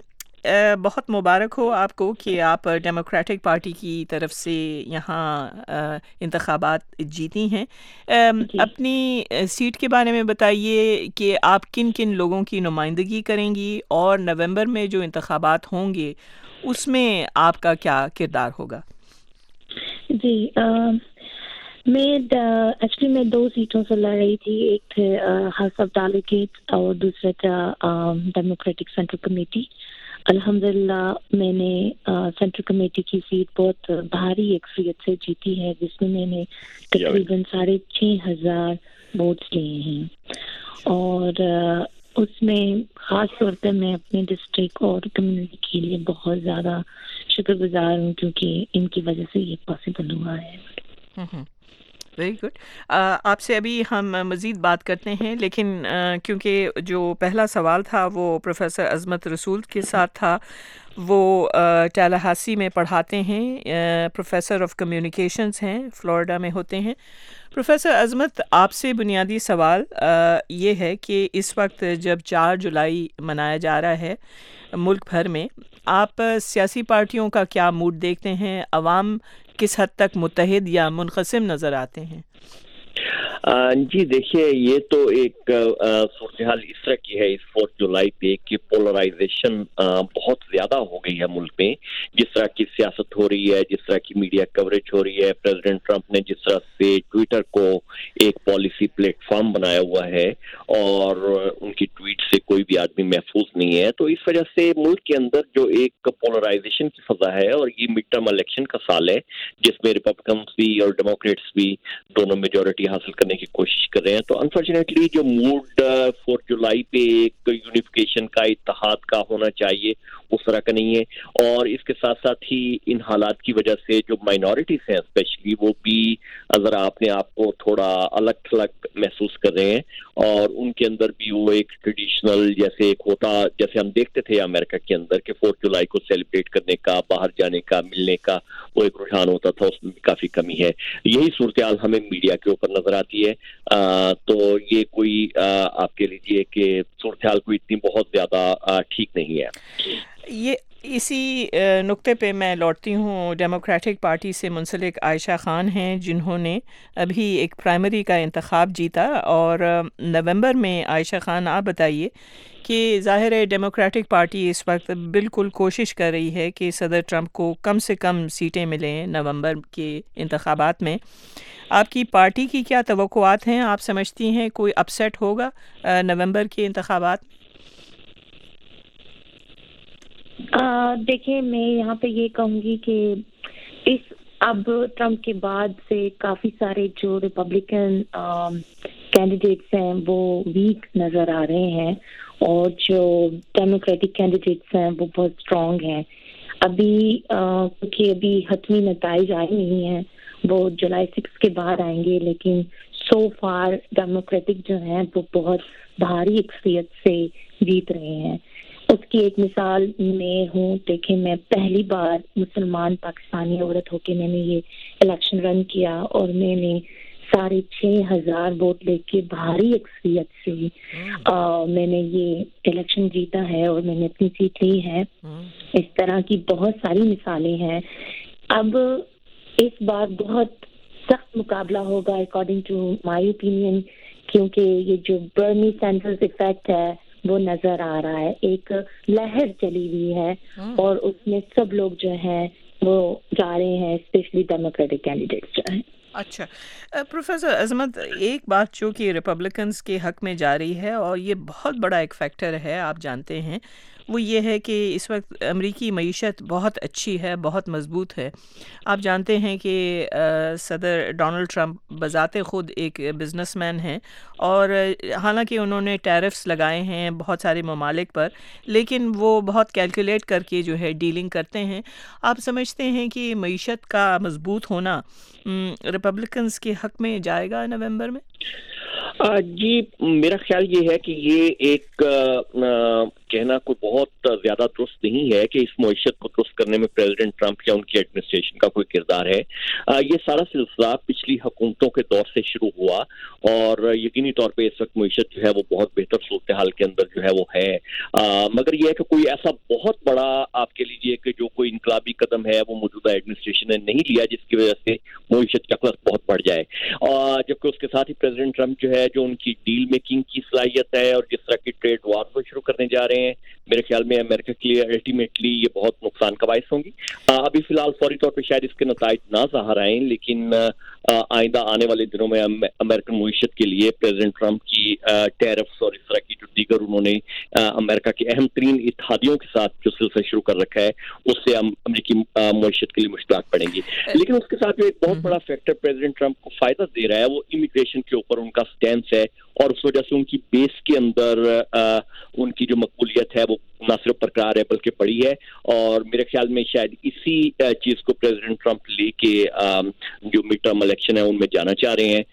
بہت مبارک ہو آپ کو کہ آپ ڈیموکریٹک پارٹی کی طرف سے یہاں انتخابات جیتی ہیں. اپنی سیٹ کے بارے میں بتائیے کہ آپ کن کن لوگوں کی نمائندگی کریں گی, اور نومبر میں جو انتخابات ہوں گے اس میں آپ کا کیا کردار ہوگا؟ جی, میں ایکچولی میں دو سیٹوں سے لڑ رہی تھی. ایک تھے ہاؤس آف ڈیلیگیٹ اور دوسرا تھا ڈیموکریٹک سینٹرل کمیٹی. الحمدللہ میں نے سینٹرل کمیٹی کی سیٹ بہت بھاری اکثریت سے جیتی ہے, جس میں میں نے تقریباً ساڑھے چھ ہزار ووٹس لیے ہیں, اور اس میں خاص طور پہ میں اپنے ڈسٹرکٹ اور کمیونٹی کے لیے بہت زیادہ شکر گزار ہوں, کیونکہ ان کی وجہ سے یہ پاسبل ہوا ہے. Very good. آپ سے ابھی ہم مزید بات کرتے ہیں, لیکن کیونکہ جو پہلا سوال تھا وہ پروفیسر عظمت رسول کے ساتھ تھا, وہ ٹیلاہاسی میں پڑھاتے ہیں, پروفیسر آف کمیونیکیشنز ہیں, فلوریڈا میں ہوتے ہیں. پروفیسر عظمت, آپ سے بنیادی سوال یہ ہے کہ اس وقت جب چار جولائی منایا جا رہا ہے ملک بھر میں, آپ سیاسی پارٹیوں کا کیا موڈ دیکھتے ہیں؟ عوام کس حد تک متحد یا منقسم نظر آتے ہیں؟ جی دیکھیے, یہ تو ایک صورتحال اس طرح کی ہے اس فورتھ جولائی پہ کہ پولرائزیشن بہت زیادہ ہو گئی ہے ملک میں. جس طرح کی سیاست ہو رہی ہے, جس طرح کی میڈیا کوریج ہو رہی ہے, پریزیڈنٹ ٹرمپ نے جس طرح سے ٹویٹر کو ایک پالیسی پلیٹ فارم بنایا ہوا ہے, اور ان کی ٹویٹ سے کوئی بھی آدمی محفوظ نہیں ہے. تو اس وجہ سے ملک کے اندر جو ایک پولرائزیشن کی فضا ہے، اور یہ مڈ ٹرم الیکشن کا سال ہے جس میں ریپبلکنس بھی اور ڈیموکریٹس بھی دونوں میجورٹی حاصل کرنے کی کوشش کر رہے ہیں، تو انفارچونیٹلی جو موڈ فورتھ جولائی پہ ایک یونیفیکیشن کا، اتحاد کا ہونا چاہیے اس طرح کا نہیں ہے. اور اس کے ساتھ ساتھ ہی ان حالات کی وجہ سے جو مائنورٹیز ہیں اسپیشلی، وہ بھی ذرا اپنے آپ کو تھوڑا الگ تھلگ محسوس کر رہے ہیں، اور ان کے اندر بھی وہ ایک ٹریڈیشنل جیسے ایک ہوتا، جیسے ہم دیکھتے تھے امریکہ کے اندر کہ فورتھ جولائی کو سیلیبریٹ کرنے کا، باہر جانے کا، ملنے کا وہ ایک رجحان ہوتا تھا، اس میں بھی کافی کمی ہے. یہی صورتحال ہمیں میڈیا کے اوپر نظر آتی ہے. آ, تو یہ کوئی آ, آپ کہہ لیجیے کہ صورتحال کوئی اتنی بہت زیادہ آ, ٹھیک نہیں ہے. یہ اسی نقطے پہ میں لوٹتی ہوں. ڈیموکریٹک پارٹی سے منسلک عائشہ خان ہیں جنہوں نے ابھی ایک پرائمری کا انتخاب جیتا، اور نومبر میں عائشہ خان آپ بتائیے کہ ظاہر ہے ڈیموکریٹک پارٹی اس وقت بالکل کوشش کر رہی ہے کہ صدر ٹرمپ کو کم سے کم سیٹیں ملیں نومبر کے انتخابات میں. آپ کی پارٹی کی کیا توقعات ہیں؟ آپ سمجھتی ہیں کوئی اپسیٹ ہوگا نومبر کے انتخابات؟ دیکھیں، میں یہاں پہ یہ کہوں گی کہ اس اب ٹرمپ کے بعد سے کافی سارے جو ریپبلکن کینڈیڈیٹس ہیں وہ ویک نظر آ رہے ہیں، اور جو ڈیموکریٹک کینڈیڈیٹس ہیں وہ بہت اسٹرانگ ہیں. ابھی کیونکہ ابھی حتمی نتائج آئے نہیں ہیں، وہ جولائی سکس کے بعد آئیں گے، لیکن سو فار ڈیموکریٹک جو ہیں وہ بہت بھاری اکثریت سے جیت رہے ہیں. اس کی ایک مثال میں ہوں. دیکھیں، میں پہلی بار مسلمان پاکستانی عورت ہو کے میں نے یہ الیکشن رن کیا، اور میں نے ساڑھے چھ ہزار ووٹ لے کے بھاری اکثریت سے آ, میں نے یہ الیکشن جیتا ہے، اور میں نے اپنی سیٹ لی ہے. اس طرح کی بہت ساری مثالیں ہیں. اب اس بار بہت سخت مقابلہ ہوگا اکارڈنگ ٹو مائی اوپینین، کیونکہ یہ جو برنی سینڈرز ایفیکٹ ہے وہ نظر آ رہا ہے. ایک لہر چلی ہوئی ہے، اور اس میں سب لوگ جو ہیں وہ جا رہے ہیں، اسپیشلی ڈیموکریٹک کینڈیڈیٹس جو ہیں. اچھا پروفیسر عظمت، ایک بات جو کہ ریپبلکنس کے حق میں جا رہی ہے، اور یہ بہت بڑا ایک فیکٹر ہے آپ جانتے ہیں، وہ یہ ہے کہ اس وقت امریکی معیشت بہت اچھی ہے، بہت مضبوط ہے. آپ جانتے ہیں کہ صدر ڈونلڈ ٹرمپ بذات خود ایک بزنس مین ہیں، اور حالانکہ انہوں نے ٹیرفس لگائے ہیں بہت سارے ممالک پر، لیکن وہ بہت کیلکولیٹ کر کے جو ہے ڈیلنگ کرتے ہیں. آپ سمجھتے ہیں کہ معیشت کا مضبوط ہونا ریپبلکنس کے حق میں جائے گا نومبر میں؟ جی، میرا خیال یہ ہے کہ یہ ایک کہنا کوئی بہت زیادہ درست نہیں ہے کہ اس معیشت کو درست کرنے میں پریزیڈنٹ ٹرمپ یا ان کی ایڈمنسٹریشن کا کوئی کردار ہے. یہ سارا سلسلہ پچھلی حکومتوں کے دور سے شروع ہوا، اور یقینی طور پہ اس وقت معیشت جو ہے وہ بہت بہتر صورتحال کے اندر جو ہے وہ ہے. مگر یہ ہے کہ کوئی ایسا بہت بڑا آپ کہہ لیجیے کہ جو کوئی انقلابی قدم ہے وہ موجودہ ایڈمنسٹریشن نے نہیں لیا جس کی وجہ سے معیشت کا قرض بہت بڑھ جائے. اور جبکہ اس کے ساتھ ہی پریزیڈنٹ ٹرمپ جو ہے، جو ان کی ڈیل میکنگ کی صلاحیت ہے اور جس طرح کی ٹریڈ وار کو شروع کرنے جا رہے ہیں، میرے خیال میں امریکہ کے لیے الٹیمیٹلی یہ بہت نقصان کا باعث ہوں گی. ابھی فی الحال فوری طور پہ شاید اس کے نتائج نہ ظاہر آئیں، لیکن آئندہ آنے والے دنوں میں امریکن معیشت کے لیے پریزیڈنٹ ٹرمپ کی ٹیرفس اور اس طرح کی جو دیگر انہوں نے امریکہ کے اہم ترین اتحادیوں کے ساتھ جو سلسلہ شروع کر رکھا ہے، اس سے امریکی معیشت کے لیے مشکلات پڑیں گی. لیکن اس کے ساتھ جو ایک بہت بڑا فیکٹر پریزیڈنٹ ٹرمپ کو فائدہ دے رہا ہے وہ امیگریشن کے اوپر ان کا سٹینس ہے، اور اس وجہ سے ان کی بیس کے اندر ان کی جو مقبولیت ہے وہ نہ صرف برقرار ہے بلکہ بڑی ہے. اور میرے خیال میں شاید اسی چیز کو پریزیڈنٹ ٹرمپ لے کے جو مڈ ٹرم الیکشن ہے ان میں جانا چاہ رہے ہیں.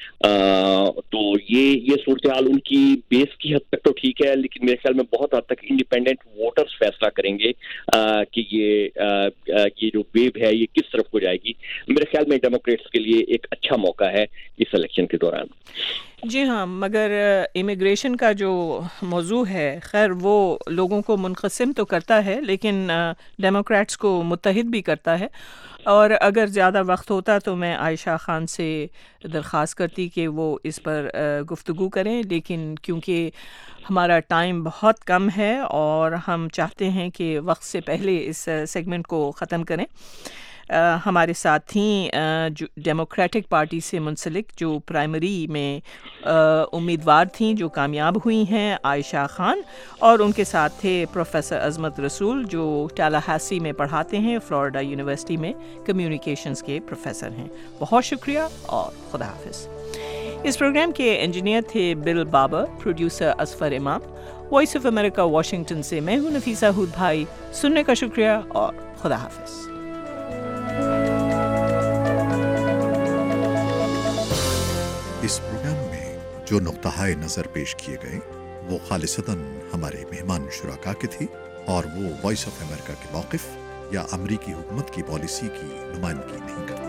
تو یہ یہ صورتحال ان کی بیس کی حد تک تو ٹھیک ہے، لیکن میرے خیال میں بہت حد تک انڈیپینڈنٹ ووٹرز فیصلہ کریں گے کہ یہ یہ جو ویو ہے یہ کس طرف کو جائے گی. میرے خیال میں ڈیموکریٹس کے لیے ایک اچھا موقع ہے اس الیکشن کے دوران. جی ہاں، مگر امیگریشن کا جو موضوع ہے خیر وہ لوگوں کو منقسم تو کرتا ہے، لیکن ڈیموکریٹس کو متحد بھی کرتا ہے. اور اگر زیادہ وقت ہوتا تو میں عائشہ خان سے درخواست کرتی کہ وہ اس پر گفتگو کریں، لیکن کیونکہ ہمارا ٹائم بہت کم ہے اور ہم چاہتے ہیں کہ وقت سے پہلے اس سیگمنٹ کو ختم کریں. आ, हमारे साथ थी आ, जो डेमोक्रेटिक पार्टी से मुंसलिक जो प्राइमरी में आ, उम्मीदवार थीं जो कामयाब हुई हैं, आयशा खान, और उनके साथ थे प्रोफेसर अजमत रसूल जो टैलाहासी में पढ़ाते हैं, फ्लोरिडा यूनिवर्सिटी में कम्युनिकेशंस के प्रोफेसर हैं। बहुत शुक्रिया और खुदा हाफिज़। इस प्रोग्राम के इंजीनियर थे बिल बाबर, प्रोड्यूसर असफर इमाम। वॉइस ऑफ अमेरिका वाशिंगटन से मैं हूं नफीसा हुद भाई। सुनने का शुक्रिया और खुदा हाफिज़। इस प्रोग्राम में जो नुक्ता नज़र पेश किए गए वो खालिसतन हमारे मेहमान शुराका के थे और वो वॉइस ऑफ अमेरिका के मौक़िफ़ या अमरीकी हुकूमत की पॉलिसी की नुमाइंदगी नहीं करते।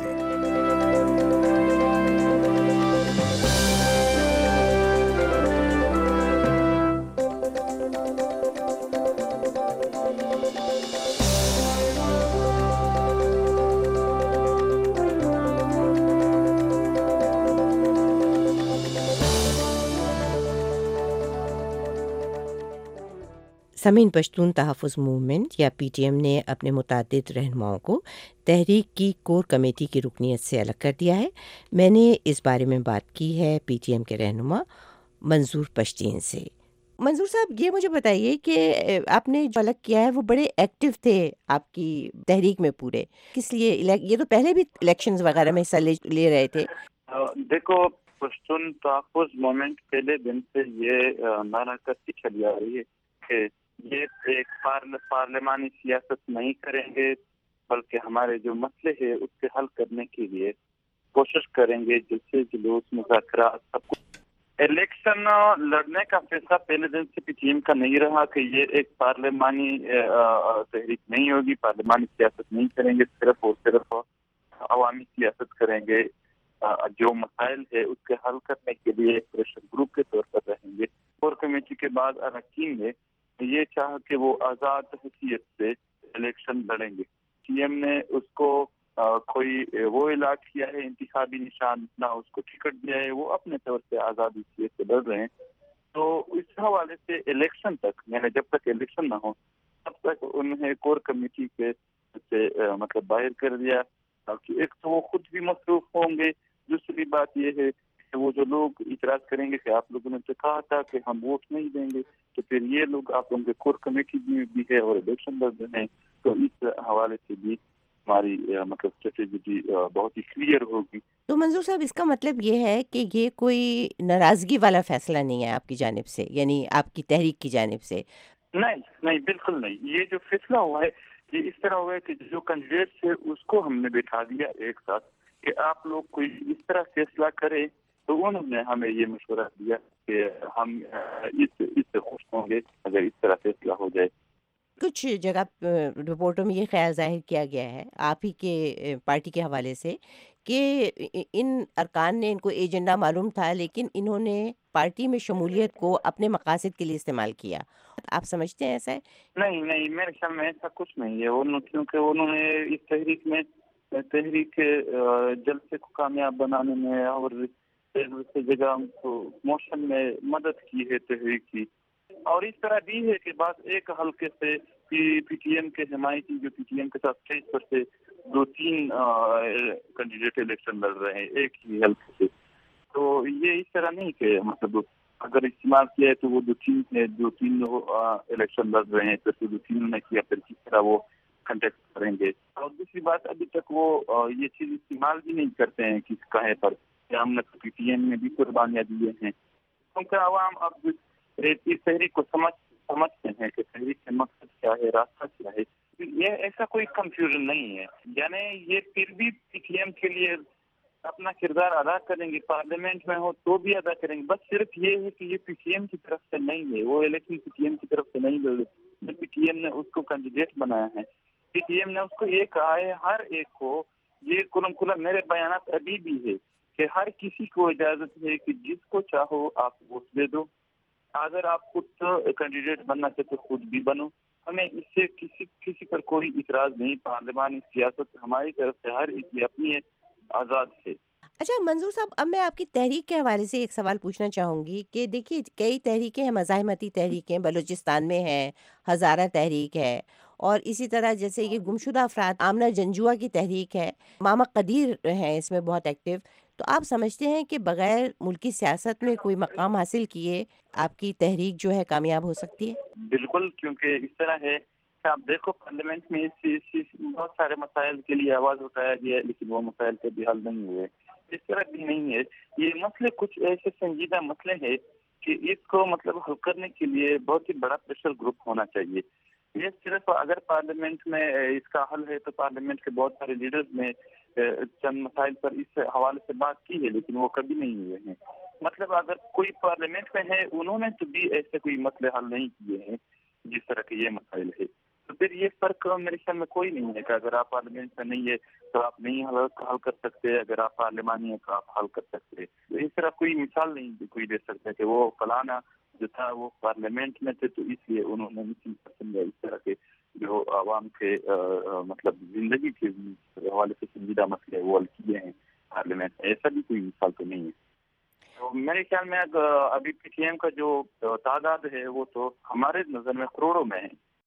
समीन पश्तून तहफ़्फ़ुज़ मूवमेंट या पी टी एम ने अपने मुतअद्दिद रहनुमाओं को तहरीक की कोर कमेटी की रुकनीत से अलग कर दिया है। मैंने इस बारे में बात की है पी टी एम के रहनुमा मंजूर पश्तीन से। मंजूर साहब, ये मुझे बताइए कि आपने जो अलग किया है वो बड़े एक्टिव थे आपकी तहरीक में पूरे, किस लिए? ये तो पहले भी इलेक्शंस वगैरह में हिस्सा ले, ले रहे थे। देखो, पश्तून तहफ़्फ़ुज़ मूवमेंट पहले दिन से ये नारा करती चली आ रही है कि ये एक पार्ल, पार्लिमानी सियासत नहीं करेंगे, बल्कि हमारे जो मसले हैं उसके हल करने के लिए कोशिश करेंगे, जिससे जुलूस, मुज़ाकरात, सब कुछ। इलेक्शन लड़ने का फैसला पहले दिन से पीटीएम का नहीं रहा कि ये एक पार्लिमानी तहरीक नहीं होगी, पार्लिमानी सियासत नहीं करेंगे, सिर्फ और सिर्फ अवामी सियासत करेंगे। जो मसाइल है उसके हल करने के लिए एक प्रेशर ग्रुप के तौर पर रहेंगे। कोर कमेटी के बाद अरकान ने ये चाह कि वो आज़ाद हैसियत से इलेक्शन लड़ेंगे। सीएम ने उसको आ, कोई वो इलाज किया है, इंतखाबी निशान ना उसको टिकट दिया है, वो अपने तौर से आज़ाद हैसियत से लड़ रहे हैं। तो इस हवाले से इलेक्शन तक, मैंने जब तक इलेक्शन ना हो तब तक उन्हें कोर कमेटी के से आ, मतलब बाहर कर दिया, ताकि एक तो वो खुद भी मसरूफ होंगे, दूसरी बात ये है कि वो जो लोग इतराज करेंगे कि आप लोगों ने तो कहा था कि हम वोट नहीं देंगे, तो फिर ये लोग आप लोगों के कोर कमेटी में भी है और इलेक्शन लड़ रहे हैं। तो इस हवाले से भी हमारी मतलब स्ट्रेटेजी बहुत ही क्लियर होगी। तो मंजूर साहब, इसका मतलब ये है कि ये कोई नाराजगी वाला फैसला नहीं है आपकी जानिब से, यानी आपकी तहरीक की जानिब से? नहीं नहीं, बिल्कुल नहीं। ये जो फैसला हुआ है ये इस तरह हुआ है कि जो कैंडिडेट है उसको हमने बैठा दिया एक साथ कि आप लोग कोई इस तरह फैसला करें, तो उन्होंने हमें ये मशवरा दिया कि हम इस इससे खुश होंगे अगर इस तरह फैसला हो जाए। कुछ जगह रिपोर्टों में ये ख्याल जाहिर किया गया है आप ही के पार्टी के हवाले से कि इन अरकान ने, इनको एजेंडा मालूम था लेकिन इन्होंने पार्टी में शमूलियत को अपने मकासद के लिए इस्तेमाल किया। आप समझते हैं ऐसा है? नहीं नहीं, मेरे ख्याल में ऐसा कुछ नहीं है। उन क्योंकि उन्होंने इस तहरीक में तहरीक जलसे को कामयाब बनाने में और दूसरी जगह उनको मोशन में मदद की है तहरीक की। और इस तरह भी है कि बात एक हल्के से पीटीएम के हिमायती जो पीटीएम के साथ स्टेज पर से दो तीन कैंडिडेट इलेक्शन लड़ रहे हैं एक ही हल्के से, तो ये इस तरह नहीं कि मतलब अगर इस्तेमाल किया है तो वो दो तीन है दो तीन इलेक्शन लड़ रहे हैं, तो दो तीन ने किया फिर किस तरह वो कंटेक्ट करेंगे। और दूसरी बात, अभी तक वो ये चीज इस्तेमाल भी नहीं करते हैं किस कहे पर कि हमने पीटीएम में भी कुर्बानियां दिए हैं, क्योंकि आवाम अब इस तहरीक को समझ समझते हैं कि तहरीक का मकसद क्या है, रास्ता क्या है। ये ऐसा कोई कंफ्यूजन नहीं है, यानी ये फिर भी पीटीएम के लिए अपना किरदार अदा करेंगे, पार्लियामेंट में हो तो भी अदा करेंगे। बस सिर्फ ये है कि ये पीटीएम की तरफ से नहीं है, वो इलेक्शन पीटीएम की तरफ से नहीं लड़, पीटीएम ने उसको कैंडिडेट बनाया है, पीटीएम ने उसको ये कहा है हर एक को, ये कुलम कुलम मेरे बयानात अभी भी है कि हर किसी को इजाजत है कि जिसको चाहो आप वोट दे दो, अगर आप खुद कैंडिडेट बनना चाहते तो खुद भी बनो, हमें इससे किसी किसी पर कोई इतराज नहीं। पार्लिमानी सियासत हमारी तरफ से हर एक की अपनी आज़ाद है। अच्छा मंजूर साहब, अब मैं आपकी तहरीक के हवाले से एक सवाल पूछना चाहूँगी कि देखिए कई तहरीकें हैं, मज़ाहमती तहरीकें बलूचिस्तान में है, हज़ारा तहरीक है اور اسی طرح جیسے یہ گمشدہ افراد، آمنہ جنجوا کی تحریک ہے، ماما قدیر ہیں اس میں بہت ایکٹیو. تو آپ سمجھتے ہیں کہ بغیر ملکی سیاست میں کوئی مقام حاصل کیے آپ کی تحریک جو ہے کامیاب ہو سکتی ہے؟ بالکل، کیونکہ اس طرح ہے کہ آپ دیکھو پارلیمنٹ میں اس بہت سارے مسائل کے لیے آواز اٹھایا گیا ہے، لیکن وہ مسائل کبھی حل نہیں ہوئے. اس طرح بھی نہیں ہے. یہ مسئلے کچھ ایسے سنجیدہ مسئلے ہیں کہ اس کو مطلب حل کرنے کے لیے بہت ہی بڑا پریشر گروپ ہونا چاہیے. یہ صرف اگر پارلیمنٹ میں اس کا حل ہے تو پارلیمنٹ کے بہت سارے لیڈرز نے چند مسائل پر اس حوالے سے بات کی ہے، لیکن وہ کبھی نہیں ہوئے ہیں. مطلب اگر کوئی پارلیمنٹ میں ہے انہوں نے تو بھی ایسے کوئی مسئلے حل نہیں کیے ہیں جس طرح کے یہ مسائل ہے. تو پھر یہ فرق میرے خیال میں کوئی نہیں ہے کہ اگر آپ پارلیمنٹ میں نہیں ہے تو آپ نہیں حل کر سکتے، اگر آپ پارلیمانی ہیں تو آپ حل کر سکتے. اس طرح کوئی مثال نہیں کوئی دے سکتا کہ وہ فلانا جو تھا وہ پارلیمنٹ میں تھے تو اس لیے انہوں نے مسلم پسند ہے. اس طرح کے جو عوام کے مطلب زندگی کے حوالے سے سنجیدہ مسئلے وہ حل کیے ہیں پارلیمنٹ میں، ایسا بھی کوئی مثال تو نہیں ہے. تو میرے خیال میں ابھی پی ٹی ایم کا جو تعداد ہے وہ تو ہمارے نظر میں کروڑوں میں ہے.